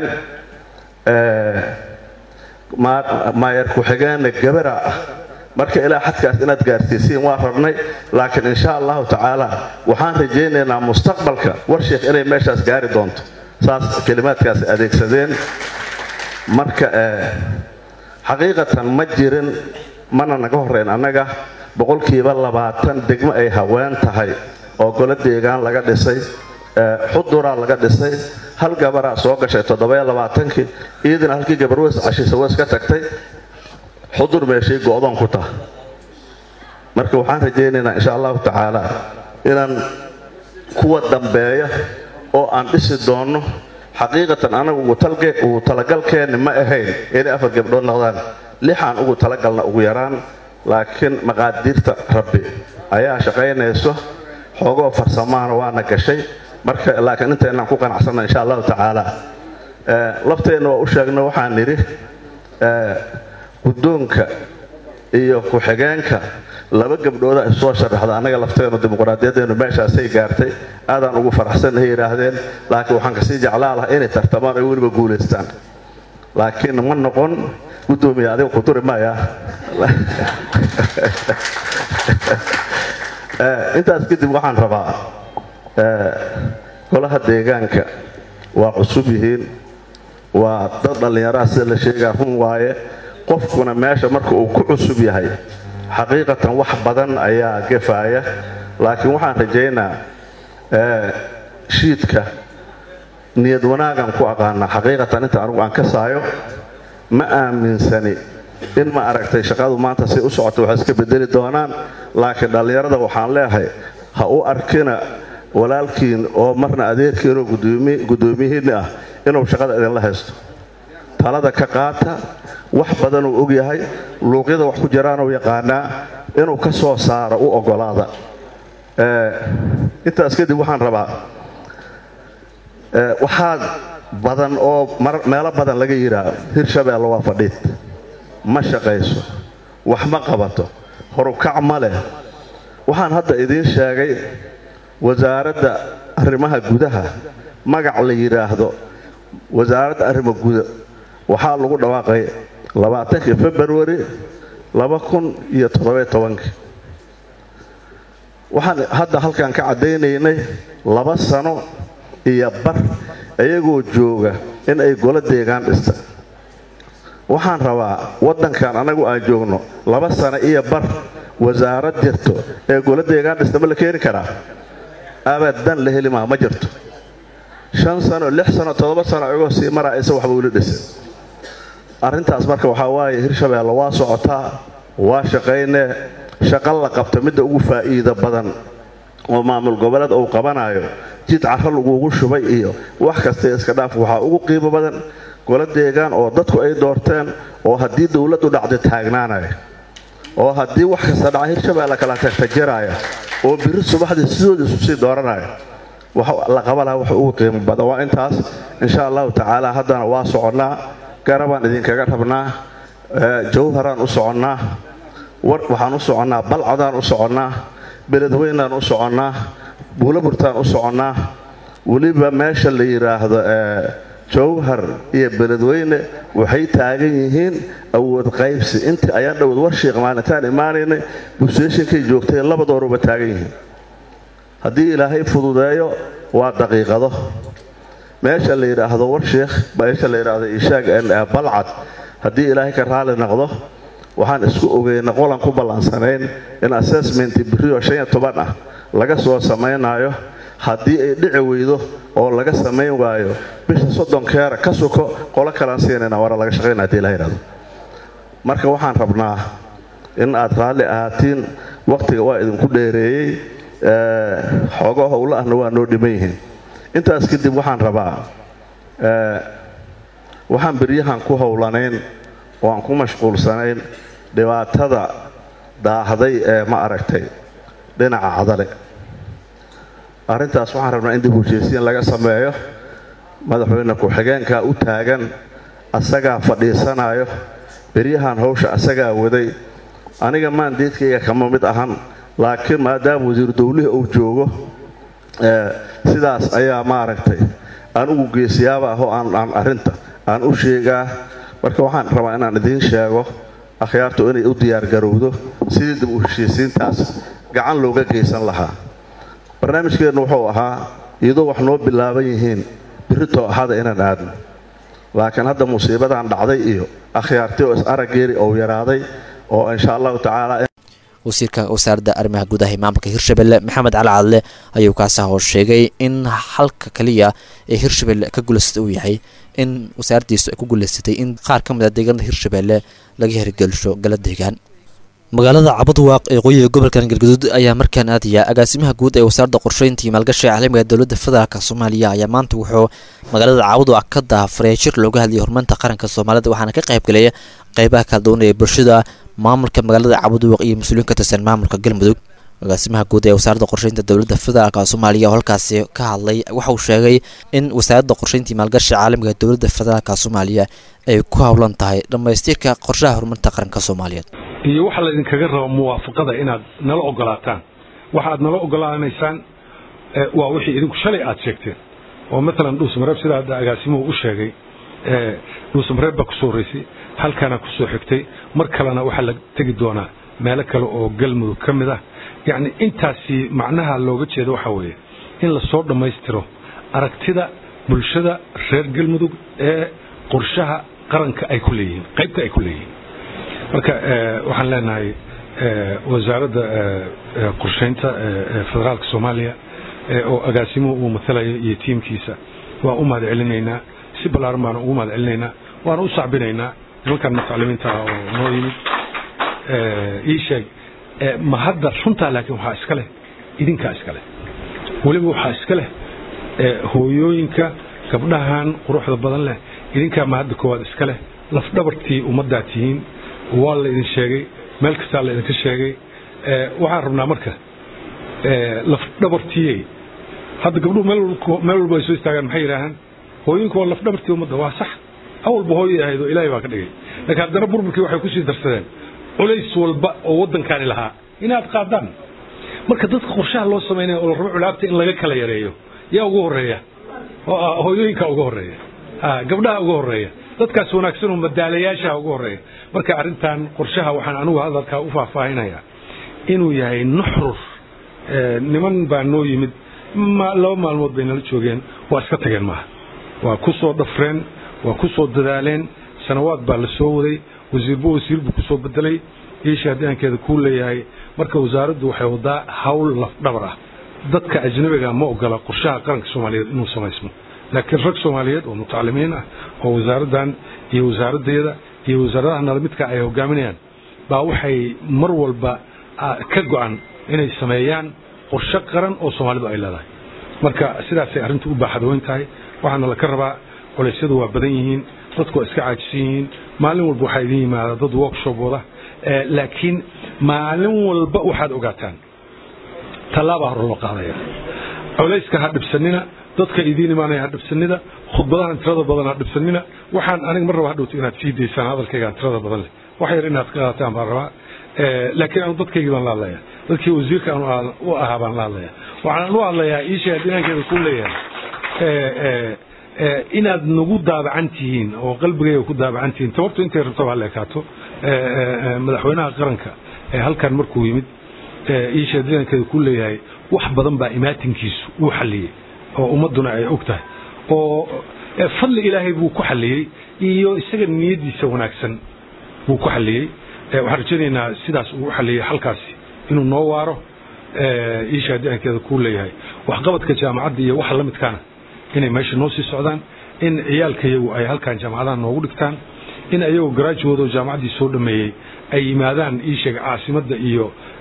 maayer ku-xigeenna gabara ah marka ilaa xadkaas inaad gaarsiisiin waa rabnay laakiin insha allahu tacaala waxaan rajaynaynaa mustaqbalka warshiikh inay meeshaas gaari doonto saas kelimaadkaas adeegsadeen marka xaqiiqatan ma jirin mana naga horreyn annaga boqolkiiba labaatan degmo ay haween tahay oo golo deegaan laga dhisay xuduraa laga dhisay hal gabaraa soo gashay toddobayo labaatankii iyadana halkii gabar weys cashisa weys ka tagtay xudur meeshay go'doon ku taha marka waxaan rajaynaynaa insha allahu tacaala inaan kuwa dambeeya oo aan dhisi doonno xaqiiqatan anagu ugu talagalkeenni ma ahayn inay afar gabdhood noqdaan lixaan ugu talagalna ugu yaraan laakiin maqaadiirta rabbi ayaa shaqaynayso xoogoo farsamaana waana gashay marka laakiin intaynaan ku qanacsanna insha allahu tacaala lafteenna waa u sheegno waxaan nidhi guddoonka iyo ku-xigeenka laba gabdhooda ay soo sharaxda annaga lafteennu dimuqraadiyadeenu meeshaasay gaartay aadaan ugu faraxsannahay yidhaahdeen laakiin waxaan kasii jeclaa laha inay tartamaan ay weliba guulaystaan laakiin ma noqon guddoomiya adiga ku duri maya intaas kadib waxaan rabaa golaha deegaanka waa cusub yihiin waa dad dhallinyaraha sida la sheegaa run waaye qofkuna meesha marka uu ku cusub yahay xaqiiqatan wax badan ayaa gefaaya laakiin waxaan rajaynaa shiidka niyad wanaagan ku aqaanaa xaqiiqatan inta anugu aan ka saayo ma aaminsani in ma aragtay shaqadu maanta say u socoto waxay iska bedeli doonaan laakiin dhallinyarada waxaan leeyahay ha u arkina walaalkiin oo marna adeerkiinoo guddoomiyihiinni ah inuu shaqada idinla haysto talada ka qaata wax badanuu og yahay luuqyada wax ku jiraanuu yaqaanaa inuu ka soo saaro u ogolaada intaas kadib waxaan rabaa waxaa badan oo meelo badan laga yidhaa hirshabeelle waa fadhiid ma shaqayso wax ma qabato horukac ma leh waxaan hadda idiin sheegay wasaaradda arrimaha gudaha magac la yidhaahdo wasaaradda arrimo guda waxaa lagu dhawaaqay labaatankii februari laba kun iyo toddobiyo tobankii waxaan hadda halkan ka caddaynaynay laba sano iyo bar iyagoo jooga in ay golo deegaan dhista waxaan rabaa waddankan anagu aan joogno laba sano iyo bar wasaarad jirto ee golo deegaan dhista ma la keeni karaa abadan la heli maa ma jirto shan sano lix sano toddoba sano iyagoo sii maraysa waxba weli dhisan arrintaas marka waxaa waaye hirshabeelle waa socotaa waa shaqaynee shaqo la qabta midda ugu faa'iido badan oo maamul goboleed uu qabanayo jid carro lagugu shubay iyo wax kasta iska dhaaf waxaa ugu qiimo badan golo deegaan oo dadku ay doorteen oo haddii dowladdu dhacday taagnaanaya oo haddii wax kasta dhaca hirshabeelle kala tagtajiraya oo biri subaxdii sidooda isu sii dooranaya wax la qabalaha wax ugu qiimo badan waa intaas insha allahu tacaala haddana waa soconnaa garabaan idinkaga rabnaa jawharaan u soconnaa waxaan u soconnaa balcadaan u soconnaa beledweynaan u soconnaa buulaburtaan u soconnaa weliba meesha la yidhaahdo jawhar iyo beledweyne waxay taagan yihiin awood qaybsi intii ayaan dhowad warshiiq maalintaan imaanaynay busteeshinkay joogtay labadooruba taagan yihiin haddii ilaahay fududeeyo waa daqiiqado meesha la yidhaahdo warshiikh meesha la yidhaahdo ishaag balcad haddii ilaahay ka raali noqdo waxaan isku ogeyna qolan ku ballansanayn in assessment brio shan iyo toban ah laga soo samaynayo haddii ay dhici weydo oo laga samayn waayo bisha soddonkeera ka suko qolo kalaan siinayna wara laga shaqaynaa haddii ilahay yidhahdo marka waxaan rabnaa in aad raalli ahaatiin waqtiga waa idinku dheereeyey xoogo howlo ahna waa noo dhiman yihiin intaas kadib waxaan rabaa waxaan beryahan ku howlanayn oo aan ku mashquulsanayn dhibaatada daahday ee ma aragtay dhinaca cadale arrintaas waxaan rabnaa in dib heshiisiin laga sameeyo madaxweyne ku-xigeenkaa u taagan asagaa fadhiisanayo beryahan hawsha asagaa waday aniga maandeedkayga kama mid ahan laakiin maadaama wasiiru dowlihii uu joogo sidaas ayaa maaragtay aan ugu geesiyaaba ahoo aan arrinta aan u sheegaa marka waxaan rabaa inaan idiin sheego akhyaartu inay u diyaargarowdo sidii dib u heshiisiintaas gacan looga geysan lahaa barnaamijkeennu wuxuu ahaa iyadoo wax noo bilaaban yihiin birritoo ahada inaan aadno laakiin hadda musiibadan dhacday iyo akhyaartii oo is araggeeri ou yaraaday oo insha allahu tacaala wasiirka wasaaradda arrimaha gudaha ee maamulka hirshabelle maxamed cali cadle ayuu kaasi hoos sheegay in halka kaliya ee hirshabelle ka guulaysatay uu yahay in wasaaraddiisu ay ku guulaysatay in qaar ka mid a deegaanada hirshabelle laga hirgelisho gala deegaan magaalada cabadwaaq ee qoyiga gobolkan galgaduud ayaa markaan aadaya agaasimaha guud ee wasaaradda qorsheynta iyo maalgashiga caalamiga ee dowladda federaalk soomaaliya ayaa maanta wuxuu magaalada cabadwaaq ka daafuray shir looga hadlayay horumarinta qaranka soomaalida waxaana ka qayb galaya qeybaha kala duwan ee bulshada maamulka magaalada cabadwaaq iyo mas-uuliyiin ka tirsan maamulka galmudug agaasimaha guud ee wasaaradda qorsheynta dowladda federaalk soomaaliya oo halkaasi ka hadlay waxa uu sheegay in wasaaradda qorsheynta iyo maalgashiga caalamiga ee dowladda federaalk soomaaliya ay ku howlan tahay dhammaystirka qorshaha horumarinta qaranka soomaaliyeed iyo waxa la idinkaga rabo muwaafaqada inaad nala ogolaataan waxa aad nala ogolaanaysaan waa wixii idinku shalay aad sheegteen oo maalan dhuusmareeb sida hadda agaasimuhu u sheegay dhuusmareeb baa kusoo horeysay halkaana kusoo xigtay mar kalena waxaa la tegi doonaa meelo kale oo galmudug ka mid ah yacni intaasi macnaha looga jeedo waxaa weeye in lasoo dhammaystiro aragtida bulshada reer galmudug ee qorshaha qaranka ay ku leeyihiin qaybta ay ku leeyihiin marka waxaan leenahay wasaaradda qorsheynta federaalka soomaaliya oo agaasimuhu uu matalaya iyo tiimkiisa waan u mahad celinaynaa si ballaaran baana ugu mahad celinaynaa waana u sacbinaynaa nimankan mutacalimiinta ah oo noo yimid ii sheeg ma hadda runtaa laakiin waxaa iska leh idinkaa iska leh weliba waxaa iska leh hooyooyinka gabdhahan quruxda badan leh idinkaa ma hadda koowaad iska leh lafdhabartii ummaddaa tihiin waa la idin sheegay meel kastaa la idinka sheegay waxaan rabnaa marka lafdhabartiyey hadda gabdhuhu meel walba ay soo istaagaan maxay yidhaahaan hooyinku waa lafdhabartii ummadda waa sax awalba hooyay ahayd oo ilaahay baa ka dhigay laakiin haddana burburkii waxay kusii darsadeen culays walba oo waddankaani lahaa inaad qaadaan marka dadka qorshaha loo samaynaya oo la rabo culaabta in laga kala yareeyo yaa ugu horreeya hooyooyinkaa uga horreeya gabdhaha uga horreeya dadkaas wanaagsan oo madaalayaasha ugu horeeya marka arintan qorshaha waxaan anigu hadalka u faahfaahinayaa inuu yahay nuxur niman baa noo yimid laba maalmood bay nala joogeen waa iska tageen maaha waa ku soo dhafreen waa ku soo dadaaleen sanawaad baa la soo waday wasiirbo wasiir buu ku soo bedelay iisha hadaankeeda ku leeyahay marka wasaaraddu waxay wadaa hawl laf dhabar ah dadka ajnabiga ma ogola qorshaha qaranka Soomaaliyeed inuu sameysmo laakiin rag Soomaaliyeed oo mutacalimiin ah oo wasaaraddan iyo wasaaradeeda iyo wasaaradaha nabadka ay hogaaminayaan baa waxay mar walba ka go'an inay sameeyaan qorshe qaran oo Soomaalidu ay leedahay marka sidaas ay arintu u baaxadweyn tahay waxaana la ka rabaa qolayshadu waa badan yihiin dadku iska caajisiin yihiin maalin walba waxa idin yimaada dad workshop wada laakiin maalin walba waxaad ogaataan talaaba hor loo qaadaya culayska ha dhibsanina dadka idin imaanaya ha dhibsanida khudbadaha tirada badan ha dhibsanina waxaan aniga mar raba hadhowto inaad sii deysaan hadalkayga tirada badan leh wax yar inaad ka qaataan baan rabaa laakiin aan dadkayga baan la hadlayaa dadkii wasiirka aan u ahaa baan la hadlayaa waxaan u hadlayaa iisha dinaankeeda ku leeyahay inaad nagu daabacan tihiin oo qalbigayga ku daabacan tihiin tabartu intay rabto waa leekaato madaxweynaha qaranka ee halkan markuu yimid iisha dinaankeeda ku leeyahay wax badan baa imaatinkiisu uu xaliyay oo ummaduna ay og tahay oo fadli ilaahay buu ku xaliyay iyo isaga niyadiisa wanaagsan buu ku xaliyay waxaan rajaynaynaa sidaas uu xaliyay halkaasi inuu noo waaro iisha dinaankeeda ku leeyahay wax qabadka jaamacadda iyo wax la midkaana inay meesha noo sii socdaan in ciyaalkayagu ay halkan jaamacadaha noogu dhigtaan in ayagoo garaajooda oo jaamacaddii soo dhameeyey ay yimaadaan iisheega caasimadda iyo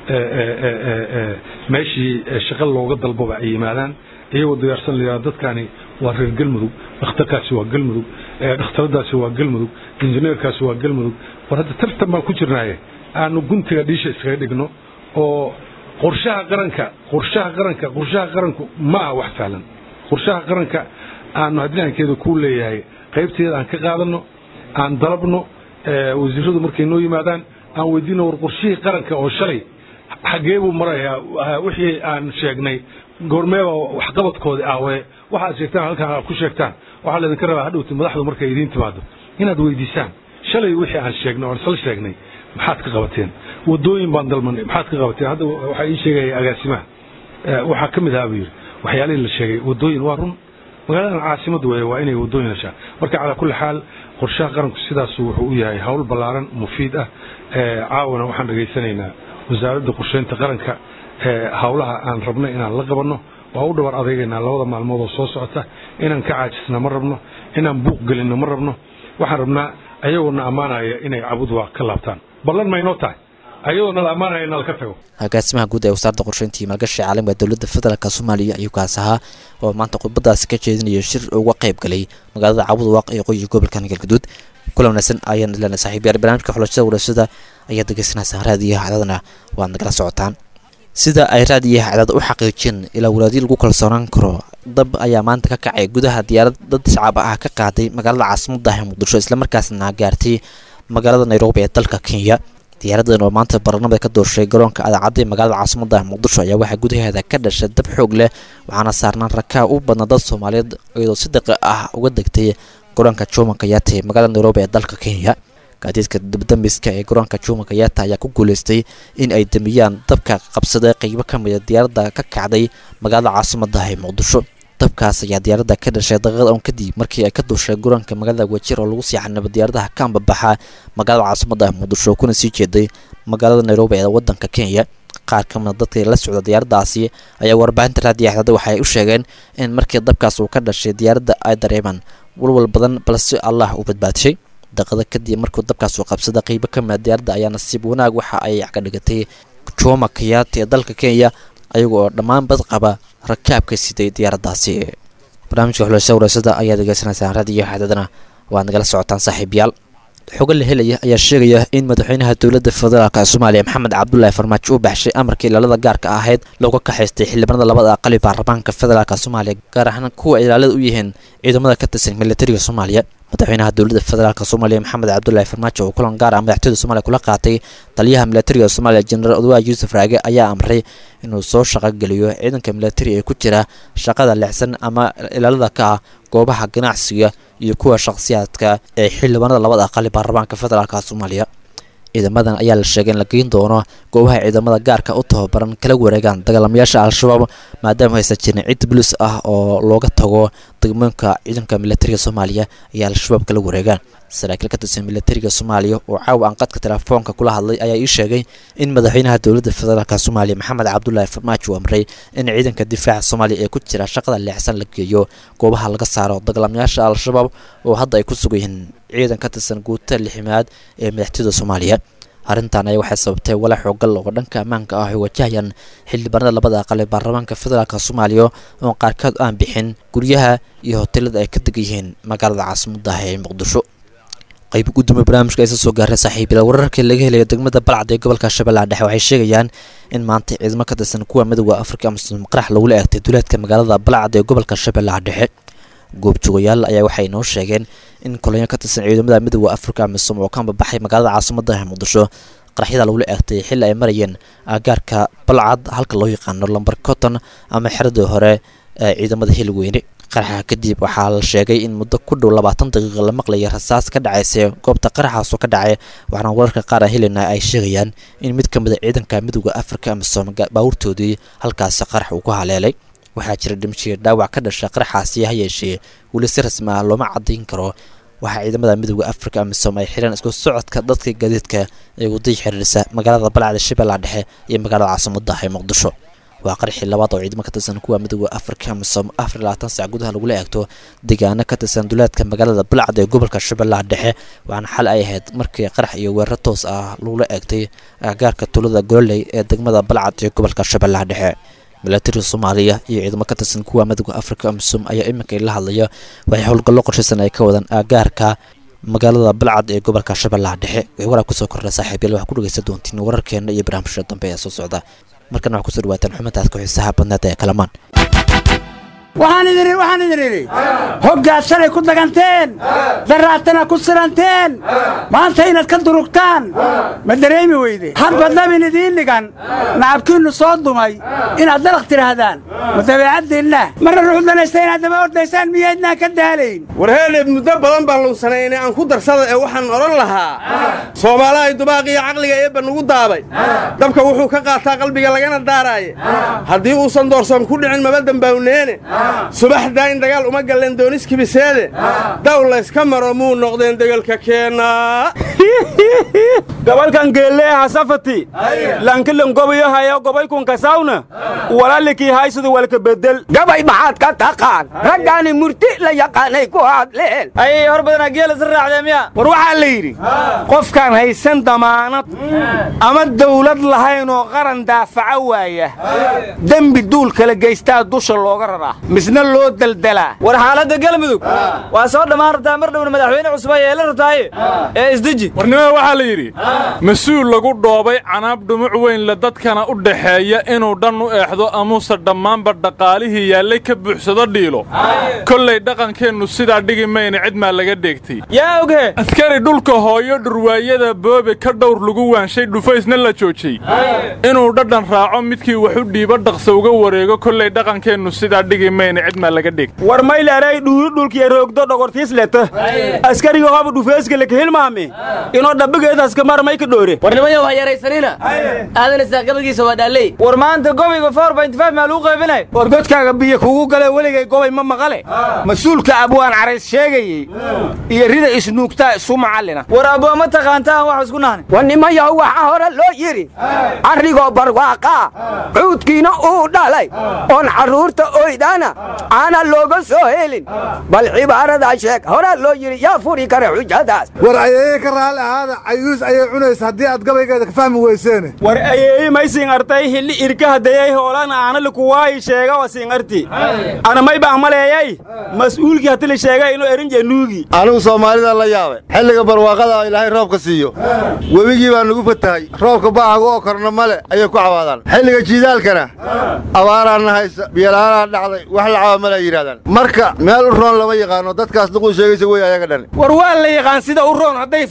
meeshii shaqo looga dalbaba ay yimaadaan iyagoo diyaarsan layaa dadkani waa reer galmudug dhakhtarkaasi waa galmudug dhakhtaradaasi waa galmudug injineerkaasi waa galmudug war hadda tartan baan ku jirnaaye aanu guntiga dhiisha iskaga dhigno oo qorshaha qaranka qorshaha qaranka qorshaha qaranku ma aha wax sahlan qorshaha qaranka aanu hadinaankeeda ku leeyahay qaybteeda aan ka qaadano aan dalabno wasiiradu markay noo yimaadaan aan weydiino war qorshihii qaranka oo shalay xagee buu marayaa wixii aan sheegnay goormeeba waxqabadkooda ahwe waxaad sheegtaan halkan aad ku sheegtaan waxaa laydinka rabaa hadhowti madaxdu markay idiin timaado inaad weydiisaan shalay wixii aan sheegnay oon sal sheegnay maxaad ka qabateen wadooyin baan dalmanay maxaad ka qabateen hadda waxaa ii sheegaya agaasimaha waxaa ka mid ahaa buu yidhi waxyaalihii la sheegay wadooyin waa run magaaladan caasimadu weeye waa inay wadooyin heshaan marka calaa kulli xaal qorshaha qaranku sidaas wuxuu u yahay hawl ballaaran mufiid ah caawana waxaan dhegaysanaynaa wasaaradda qorsheynta qaranka hawlaha aan rabno inaan la qabanno waa u dhabar adaygaynaa labada maalmood oo soo socota inaan ka caajisna ma rabno inaan buuq gelinno ma rabno waxaan rabnaa ayagoona ammaanaya inay cabud waa ka laabtaan ballan maynoo tahay ayadoo nala ammaanaya in nala ka tago agaasimaha guud ee wasaaradda qorsheynta iyo maalgashiga caalamiga dowladda federaalka Soomaaliya ayuu kaas ahaa oo maanta khudbadaasi ka jeedinaya shir uga qayb galay magaalada Cabud Waaq ee qoyska gobolka Galgaduud kulan wanaagsan ayaan leeyahay saaxiibayaal barnaamijka xulashada warshada ayaa degeysanaysaan raadiyaha cadadna waa nagala socotaan sida ay raadiyaha cadad u xaqiijin ilaa walaadii lagu kalsoonaan karo dab ayaa maanta ka kacay gudaha diyaarad dad shacab ah ka qaaday magaalada caasimadda Muqdisho isla markaasna gaartay magaalada Nairobi ee dalka Kenya diyaaradan oo maanta barnaamijka ka doorshay garoonka adaacadda magaalada caasimadda Muqdisho ayaa waxa gudaheeda ka dhashay dab xoog leh waxaana saarnaan rakaab u badan dad Soomaaliyeed iyadoo si daqiiq ah uga degtay garoonka Jomo Kenyatta ee magaalada Nairobi ee dalka Kenya gaadiidka dabdamiska ee garoonka Jomo Kenyatta ayaa ku guuleystay in ay damiyaan dabka qabsaday qaybo ka mid ah diyaaradda ka kacday magaalada caasimadda Muqdisho dabkaas ayaa diyaaradda ka dhashay daqiiqad oo kadib markii ay ka dushay garoonka magaalada Wajir oo lagu sii xanibay diyaaradaha ka ambabaxa magaalada caasimadda Muqdisho kuna sii jeeday magaalada Nairobi ee wadanka Kenya qaar ka mid ah dadka la socda diyaaraddaasi ayaa warbaahinta raadiyaha waxay u sheegeen in markii dabkaas uu ka dhashay diyaaradda ay dareemaan walwal badan balse Allah uu badbaadiyay daqiiqada kadib markuu dabkaas uu qabsaday qaybo ka mid ah diyaaradda ayaa nasiib wanaag waxa ay ka dhigatay Jomo Kenyatta ee dalka Kenya ayagoo dhammaan bad qaba rakaabka siday diyaaraddaasi barnaamijka xulashada warshada ayaa degeysanaysaan raadiyaha cadadna waa nagala socotaan saaxiibayaal xogo la helaya ayaa sheegaya in madaxweynaha dowladda federaalka Soomaaliya Maxamed Cabdullaahi Farmaajo uu baxshay amarkii ilaalada gaarka ahayd looga kaxaystay xildhibaanada labada aqal ee baarlamaanka federaalka Soomaaliya gaar ahaan kuwa ilaalada u yihiin ciidamada ka tirsan militariga Soomaaliya madaxweynaha dowladda federaalka Soomaaliya Maxamed Cabdullaahi Farmaajo oo kulan gaar ah madaxtooyada Soomaaliya kula qaatay taliyaha militariga Soomaaliya General Odwaa Yuusuf Raage ayaa amray inuu soo shaqo geliyo ciidanka militari ee ku jira shaqada lixsan ama ilaalada ka goobaha ganacsiga iyo kuwa shakhsiyaadka ee xildhibaanada labada aqal ee baarlamaanka federaalka Soomaaliya. ciidamadan ayaa la sheegay in la geyn doono goobaha ciidamada gaarka u tababaran kala wareegaan dagaalamayaasha al-shabaab maadaama aysan jirin cid booliis ah oo looga tago degmoonka ciidanka militariga Soomaaliya ayaa al-shabaab kala wareegaan. saraakiil ka tirsan militariga Soomaaliya oo caawa aan qadka telefoonka kula hadlay ayaa ii sheegay in madaxweynaha dowladda federaalka Soomaaliya Maxamed Cabdullaahi Farmaajo amray in ciidanka difaaca Soomaaliya ee ku jira shaqada leexsan la geeyo goobaha laga saaro dagaalamayaasha al-shabaab oo hadda ay ku sugan yihiin ciidan ka tirsan guuta lixmaad ee madaxtooyada Soomaaliya. arrintan ay waxay sababtay walax xooggan oo dhanka ammaanka ah ay wajahayaan xildhibaanada labada aqal ee baarlamaanka federaalka Soomaaliya oo qaarkood aan bixin guryaha iyo hoteelada ay ka degan yihiin magaalada caasimadda ah ee Muqdisho. qayb gudoomiye barnaamijka ay soo gaaray saaxiibayaal wararka laga helay degmada Balcad ee gobolka Shabeellaha Dhexe waxay sheegayaan in maanta ciidamo ka tirsan kuwa midowga Afrika Muslim qarax lagu leeyahay duleedka magaalada Balcad ee gobolka Shabeellaha Dhexe. goobjoogayaal ayaa waxay noo sheegeen in kolonyo ka tirsan ciidamada midowga Afrika Muslim oo ka baxay magaalada caasimadda ah Muqdisho qaraxyada lagu leeyahay xilli ay marayeen agaarka Balcad halka loo yaqaan lambar Cotton ama xirada hore ee ciidamada Hiilweyne. qaraxa kadib waxaa la sheegay in muddo ku dhow labaatan daqiiqo la maqlayo rasaas ka dhacaysay goobta qaraxaas oo ka dhacay waxaana wararka qaar ah helina ay sheegayaan in mid ka mid ah ciidanka midowga Afrika Muslim baawurtoodii halkaas qarax uu ku haleelay. waxaa jira dhimasho dhaawac ka dhashay qaraxaasi hayeeshee wali si rasmi ah looma cadeyn karo. waxaa ciidamada midowga Afrika Muslim ay xireen isku socodka dadka gaadiidka ee wadada xiriirisa magaalada Balcad Shabeellaha Dhexe iyo magaalada caasimadda ah Muqdisho. waa qaraxii labaad oo ciidamo ka tirsan kuwa midowga Afrika Muslim afar iyo labaatan saac gudaha lagu leeyahay deegaano ka tirsan duleedka magaalada Balcad ee gobolka Shabeellaha Dhexe waxaana xal ay ahayd markii qarax iyo weerar toos ah lagu leeyahay agaarka tuulada Gololey ee degmada Balcad ee gobolka Shabeellaha Dhexe. militariga Soomaaliya iyo ciidamo ka tirsan kuwa midowga Afrika Muslim ayaa iminka la hadlaya waxay howlgallo qorshaysan ay ka wadaan agaarka magaalada Balcad ee gobolka Shabeellaha Dhexe. way waraa ku soo kordhay saaxiibayaal wax ku dhageysan doontiin wararkeena iyo barnaamijyada dambe ee soo socda. markana wax ku soo dhawaataan xubintaas ku xiisaha badnaad ee kalamaan. waxaan idin waxaan idin idhi hoggaad shalay ku daganteen daraatana ku siranteen maanta inaad ka durugtaan ma dareemi weyde hadba dabin idiin dhigan nacabkiinnu soo dumay inaad dalaq tidhaahdaan ma dabeecaddiinna marna ruxudanaysta inaad daba ordaysaan miyaydnaan ka daalayn war heeleed muddo badan baan lunsanay inay aan ku darsada ee waxaan odhan lahaa soomaalahay dubaaq iyo caqliga eebba nugu daabay dabka wuxuu ka qaataa qalbiga lagana daaraaye haddii uusan doorsoon ku dhicin maba dambaawneyne subaxdaa in dagaal uma galleen dooniskibiseede daw layska maro muu noqdeen degalka keenaa gabalkan geelleeha safati lankilan gobayo hayo gobaykun kasawna walaalikii haysadu walka bedel gabay maxaad ka taqaan raggaani murti la yaqaanay ku hadleen ayay hor badanaa geela si raacdee miya war waxaa la yidhi qofkaan haysan damaanad ama dawlad lahayn oo qaran daafaca waaya dembi duul kala geystaa dusha looga raraa misna loo daldalaa war xaaladda galmudug waa soo dhammaan rabtaa mar dhowna madaxweyne cusub ay la rabtaaye ee isdeji warnimada waxaa la yidhi mas-uul lagu dhoobay canaab dhumuc weyn le dadkana u dhaxeeya inuu dhan u eexdo amuse dhammaanba dhaqaalihii yaallay ka buuxsado dhiilo kollay dhaqankeennu sidaa dhigi mayna cid maa laga dheegtay yaa oghe askari dhulka hooyo dhurwaayada boobe ka dhowr lagu waanshay dhufaysna la joojiyey inuu dhadhan raaco midkii wax u dhiibo dhaqsa uga wareego kollay dhaqankeennu sidaa dhigi mayna cid maa laga dheegtay war mayleeray dhuuri dhulkiya roogdo dhogortiis leta askariga hooba dhufayska laka hilmaame inoo dhabigeedaska marmay ka dhoore warnimayo waa yaraysanina aadan isaaqabadiisa waa dhaaley war maanta gobayga four point five maa lagu qaybinay war godkaaga biyo kugu gale weligay gobay ma maqale mas-uulka abwaan carays sheegayey iyo rida isnuugtaa isu macallina war abwaa ma taqaantaan wax isku nahni warnimayo waxaa hore loo yidhi carrigoo barwaaqaa cuudkiina uu dhalay oon carruurta oydana aana looga soo helin bal cibaaradaa sheeg horaa loo yidhi yaa furi kara xujadaas war ayeeye ka raali ahaada cayuus ayay cunaysa haddii aad gabaygeeda ka fahmi weyseene war ayeeye may siin artay hilli irka haddayay hoolan aana likuwaayi sheega wa siin arti ana may baan maleeyay mas'uulkii haddii la sheegay inuu erin januugi anigu soomaalida la yaabay xilliga barwaaqada ilaahay roobka siiyo webigii baa nagu fatahay roobka baahagu oo korna male ayay ku cawaadaan xilliga jiidaalkana abaaraana haysa biyalaanaa dhacday wax la cawa male yidhahdaan marka meel u roon lama yaqaano dadkaas duquu sheegaysa wey ayaga dhani war waa la yaqaan sida u roon hadday fahmaan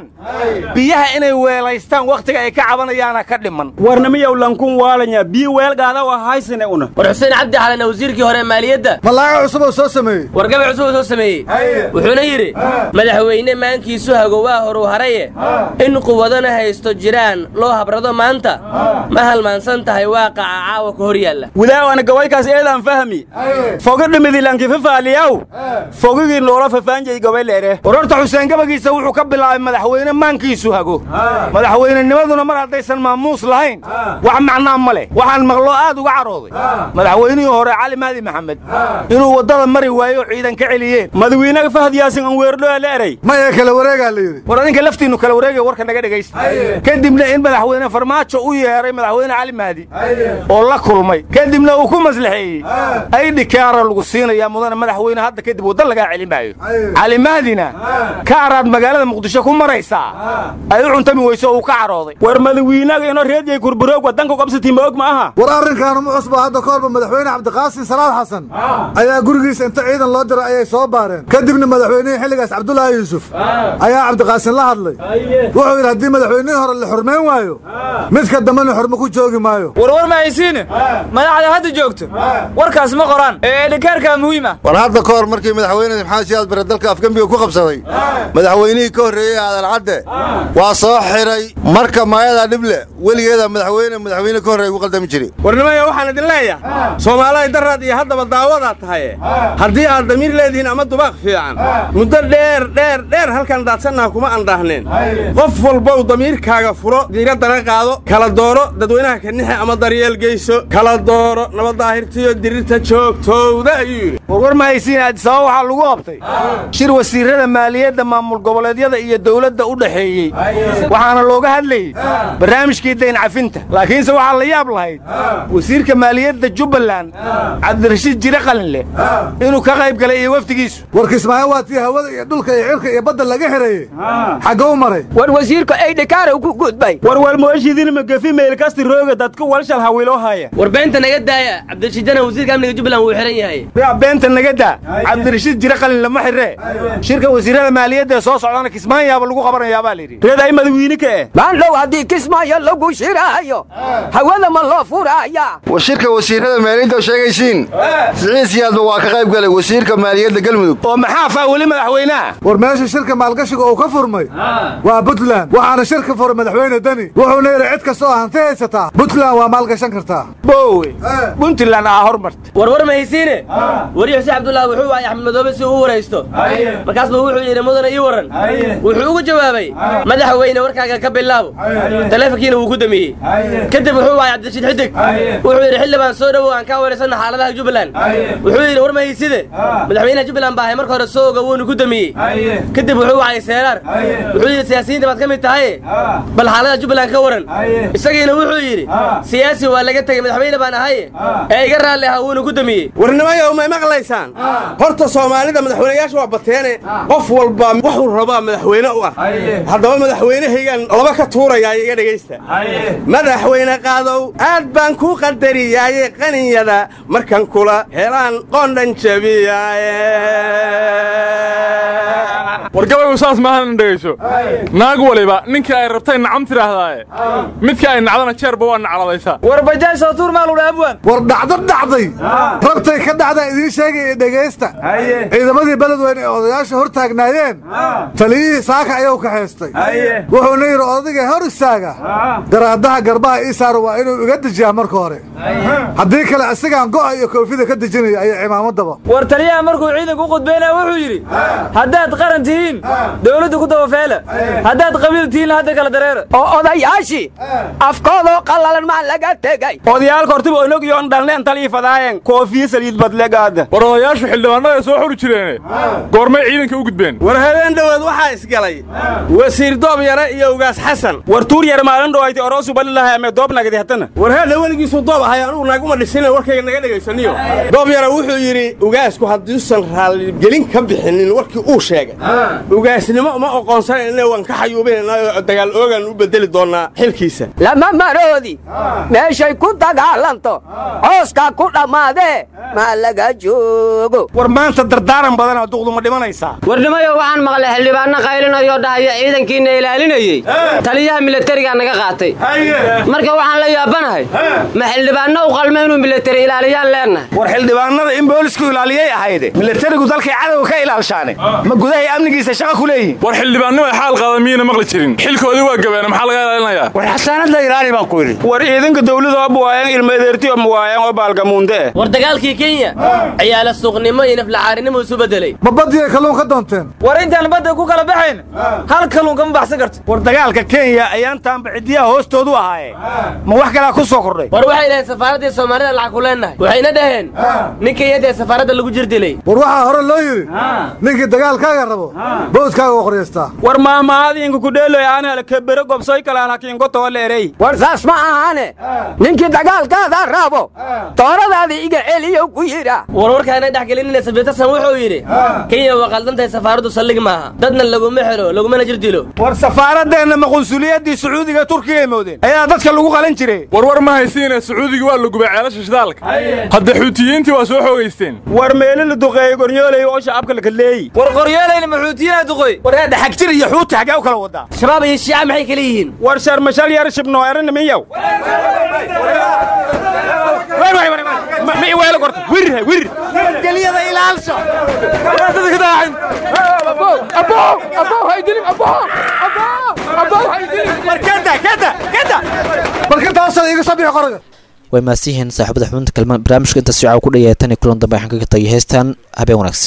waayaan biyaha inay weelaystaan wakhtiga ay ka cabanayaana ka dhiman warnamiyow lankun waalanya biyo weelgaada waa haysane una war xuseen cabdi xalana wasiirkii hore maaliyadda malaaga cusub oo soo sameeyey wargaba cusub oo soo sameeyey wuxuuna yidhi madaxweyne maankiisu hago waa horu haraye in quwadana haysto jiraan loo habrado maanta ma halmaansan tahay waaqaca caawa ka hor yaalla wilaawana gawaykaas eedaan fahmi foga dhimidi lankifafaaliyaw fogigii noola fafaanjay gabayleere wararta xuseen gabagiisa wuxuu ka bilaabay madaxweyne maankiisu hago madaxweynenimaduna mar haddaysan maamuus lahayn wax macnaa ma leh waxaan maqloo aad uga carooday madaxweynihii hore cali mahdi maxamed inuu waddada mari waayo oo ciidan ka celiyeen madaxweynaha fahad yaasin aan weerdhoa la eray maya kala wareegaa la yidhi war adinka laftiinnu kala wareegaya warka naga dhegaysta kadibna in madaxweyne farmaajo u yeeray madaxweyne cali mahdi oo la kulmay kadibna uu ku maslaxeeyey ay dhikaara lagu siinayaa mudane madaxweyne hadda kadib wadda lagaa celin maayo cali mahdina kaaraad magaalada muqdisho ku maraysaa ay u cuntami weyso uu ka carooday war madaxweynaga inoo reediyay kurburoog wadanka qabsatii ma og ma aha war arrinkaanu ma cusba hadda koorba madaxweyne cabdiqaasim salaad xasan ayaa gurigiisa inta ciidan loo diray ayay soo baareen kadibna madaxweynihii xilligaas cabdullaahi yuusuf ayaa cabdiqaasim la hadlay wuxuu yidhi haddii madaxweynihii hore la xurmayn waayo midka dambena xurmo ku joogi maayo warwar ma haysiine madaxda hadda joogto warkaas ma qoraan ee dhikaarka muhiim ah war hadda ka hor markii madaxweyne maxamed siyaad bare dalka afgembiga ku qabsaday madaxweynihii ka horreeyey aadan cadde waa soo xiray marka maayada dhible weligeeda madaxweyne madaxweyne ka horreey ugu qaldami jiray warnimaya waxaan idin leeyahay soomaaliya daraad iyo haddaba daawadaa tahay haddii aad damiir leedihiin ama dubaaq fiican muddo dheer dheer dheer halkan daadsannaha kuma andhaahneen qof walbow damiirkaaga furo diiraddana qaado kala dooro dadweynaha kanixe ama daryeel geyso kala dooro nabaddaahirtiyo dirirta joogtowda ayuu yidhi warwar ma haysiin addisababa waxaa lagu qabtay shir wasiirrada maaliyadda maamul goboleedyada iyo dawladda u dhaxeeyey waxaana looga hadlayey barnaamijkii dayn cafinta laakiinse waxaa la yaab lahayd wasiirka maaliyadda jubbaland cabdirashiid jire qalinleh inuu ka qayb galay iyo wafdigiisu warkismaayo waa tii hawada iyo dhulka iyo cirka iyo badda laga xereeyey xagga u maray war wasiirka ay dhikaara ku gudbay war walmooshidiina magafi meelkasti rooga dadku walshal hawiloo haya war beenta naga daaya cabdirashiidana wasiirka amniga jubbaland wuu xiran yahay yaa beenta naga daa cabdirashiid jire qalinle ma xiree shirka wasiirrada maaliyadda ee soo socdana kismaayaaba lagu qabanayaa baa layidhi reed ay madaxweyne ka eh baandhow haddii kismaayo lagu shiraayo hawada ma loo furaaya war shirka wasiirrada maaliyadda sheegaysiin siciid siyaadba waa ka qayb galay wasiirka maaliyadda galmudug oo maxaa faa weli madaxweynaha war meesha shirka maalgashiga uu ka furmay waa puntland waxaana shirka furay madaxweyne deni wuxuuna yidhi cid kasta oo hanti haysataa puntland waa maalgashan kartaa bowe puntland aa hormarta warwar ma haysiine wariye xuseen cabdullaahi wuxuu waayay axmed madoobe si uu waraysto markaasba wuxuu yidhi mudane ii waran wuxuu ugu jawaabay madaxweyne warkaaga ka bilaabo taleefonkiina wuu ku damiyey kadib wuxuu waayay cabdirashiid xidig wuxuu yidhi xildhibaan soo dhowow aan kaa waraysanna xaaladaha jubbaland wuxuu yidhi war ma hayside madaxweynaha jubbaland baa ahay marka hore soo oga wuuna ku damiyey kadib wuxuu waayay seeraar wuxuu yidhi siyaasiyiinta baad ka mid tahay bal xaaladaha jubbaland ka waran isagiina wuxuu yidhi siyaasi waa laga tegey madaxweyne baan ahay ee iga raalli ahaa wuuna ku damiyey warnimayow may maqlaysaan horta soomaalida madaxweynayaasha waa bateene qof walba wuxuu rabaa madaxweyne u ah haddaba madaxweynehaygan laba ka tuurayaa iga dhegaysta madaxweyne qaadow aad baan ku qadariyaaye qaninyada markan kula helaan qoondhan jabiyaaye wargabaygu saas maahan dhegayso naag waliba ninkii ay rabtay nacam tidhaahdaaye midkii ay nacdana jeerba waa nacladaysaa war bajaaj soo tuur maaludha abwaan war dhacdo dhacday rabtay ka dhacdaa idiin sheegaya dhegaysta ciidamadii beledweyne ee odayaasha hor taagnaayeen taliyihii saaka ayuu ka haystay wuxuuna yidhi odayga hor istaaga garaadaha garbaha ii saara waa inuu iga dejiyaa marka hore haddii kale isagaan go'a iyo koofida ka dejinaya ayo cimaamadaba war taliyaha markuu ciidanku u qudbaynaya wuxuu yidhi haddaad qaran tihiin dawladdu ku dabafeela haddaad qabiil tihiin hadda kala dareera oo odayaashii afkoodoo qallalan maa laga tegay odayaalka hortiba onog yoon dhalneen talii fadaayeen koofiye saliid badlegaada war odayaashu xildhibaanada soo xuri jireene goormay ciidanka u gudbeen war habeen dhowaad waxaa isgalay wasiir doob yare iyo ugaas xasan war tuur yare maalin dhowaaytay oroosu balilahay ame doob nagadi hatana war heedha weligiisuu doob ahay anugu naaguma dhisina warkayga naga dhegaysaniyo doob yare wuxuu yidhi ugaasku hadduusan raalligelin ka bixinin warkii uu sheegay ugaasnimo uma oqoonsanayna waan ka xayuubinaynaa dagaal oogan u bedeli doonaa xilkiisa lama maroodi meeshay ku dagaalanto cooskaa ku dhammaadee ma laga joogo war maanta dardaaran badanaa duqdu ma dhimanaysaa warnimayo waxaan maqlay xildhibaanna qaylinayo dhahaya ciidankiina ilaalinayay taliyaha militariga naga qaatay marka waxaan la yaabanahay ma xildhibaanna u qalmay inuu militari ilaaliyaan leenahay war xildhibaanada in boolisku ilaaliyay ahayde militarigu dalkay cadowga ka ilaalshaane ma gudahay amnigiisa shaqo ku leeyihiin war xildhibaannimo xaal qaadamiina maqli jirin xilkoodii waa gabeena maxaa laga ilaalinayaa war xasaanad la ilaali baan ku yidhi war ciidanka dawladda oo buwaayaan ilmeedeertiyo muwaayaan oo baalgamuunde war dagaalkii Kenya ciyaala suuqnimo iyo naflacaarinimo isu bedelay babadii kalluun ka doonteen war intaan badda ku kala baxayn hal kalluun kama baxsan karto war dagaalka Kenya ayaan taan bixidiyaa hoostoodu ahaaye ma wax kala ku soo kordhay war waxay leeyahay safaaradda Soomaalida lacag ku leenahay waxayna dhaheen ninkii yada safaaradda lagu jirdilay war waxa hore loo yiri ninkii dagaalkaaga rabo boodkaaga u qoreysta war maamaadinku ku dheelay aan hal kabiro gobsoy kala laakiin goto leeray war saas ma ahane ninkii dagaalkaaga rabo tooradaadi iga celiyo ku yira war warkaana dhaxgelinina sabitasan wuxuu yiri Kenya waa qaldantahay safaaraddu sallig maaha dadna lagu mixiro lagu mana jirdilo war safaaraddeena ma qunsuliyadii Sacuudiga Turkiga moodeen ayaa dadka lagu qalan jiray war war ma haysiina Sacuudiga waa lagu bacaalasha shidaalka hadda xuutiyiintii waa soo xoogeysteen war meelin la duqeey goryoolay oo shacabka la kaleey war qoryoolay ma xuutiyiina duqoy war hada xagjir iyo xuuti xagaa u kala wadaa shabaab iyo shiica maxay kala yihiin war shar mashal yar shibno eran miyaw way way way ma mi wayla qorto wir wir galiyada ilaalsha dadka ka daahin abo abo abo haydin abo abo abo haydin markada kada kada markada asal iga sabiix qoraga way maasihiin saaxiibada xubinta kalmaan barnaamijka inta sicaa ku dhayeetan kulan dambe waxaan kaga tagay heestan habeen wanaagsan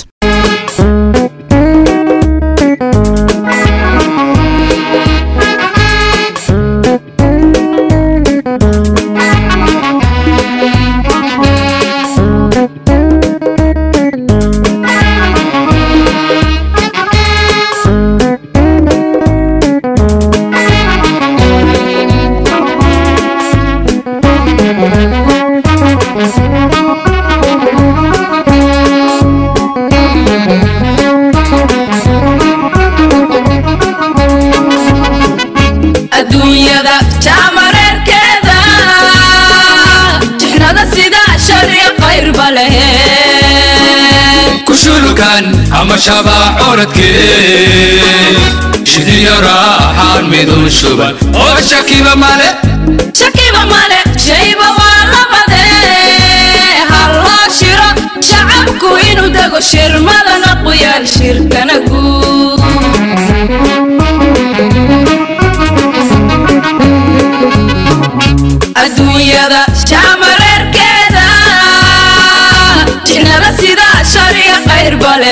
ama shabaa oradkee shidiyo raaxaan midun shuban oo shakiba male shakiba male shayba waa labadee halloo shiro shacabku inuu dego shirmadana quyaal shirkana guud adduunyada jaamareerkeeda jinada sida shariya qayr bale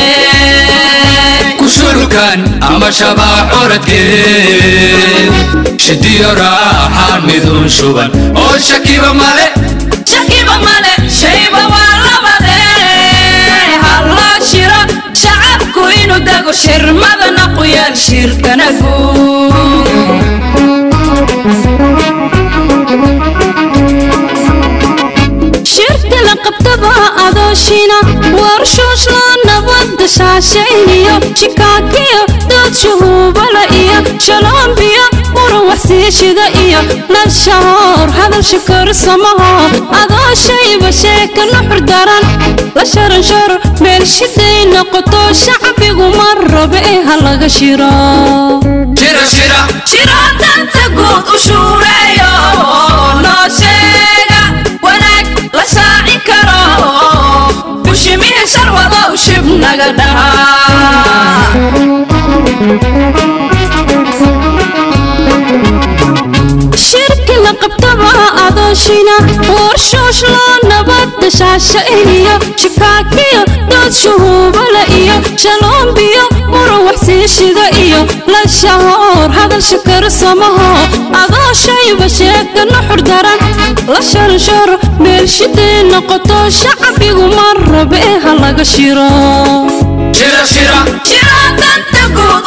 kushulkan ama shabaa oradkee shidiyo raaxaan midun shuban oo shakiba male shakiba male shayba waa labadee halloo shiro shacabku inuu dego shirmadana quyaal shirkana guud shirka la qabtaba adooshina warshuush loo nabadda shaashayniyo shikaakiyo dad shuhuubala iyo shaloombiyo muran waxsiishida iyo lashahoor hadal shikarsamaho adooshayba sheeka nuxur daran la sharansharo meel shiday noqoto shacbigu ma rabe ee ha laga shiro shiro danta guud u shuureeyo noo sheega wanaag la shaaci karo bushimihi sharwadow shib naga dhahaa shirki la qabtaba adooshina warshuush loo nabadda shaashayniyo shikaakiyo dood shuhuubala iyo shaloombiyo muran waxsiishida iyo lashahoor hadal shikarsamaho adooshayba sheeka nuxur daran la sharansharo meel shiday noqoto shacbigu ma rabe ee ha laga shiro shiro danta guud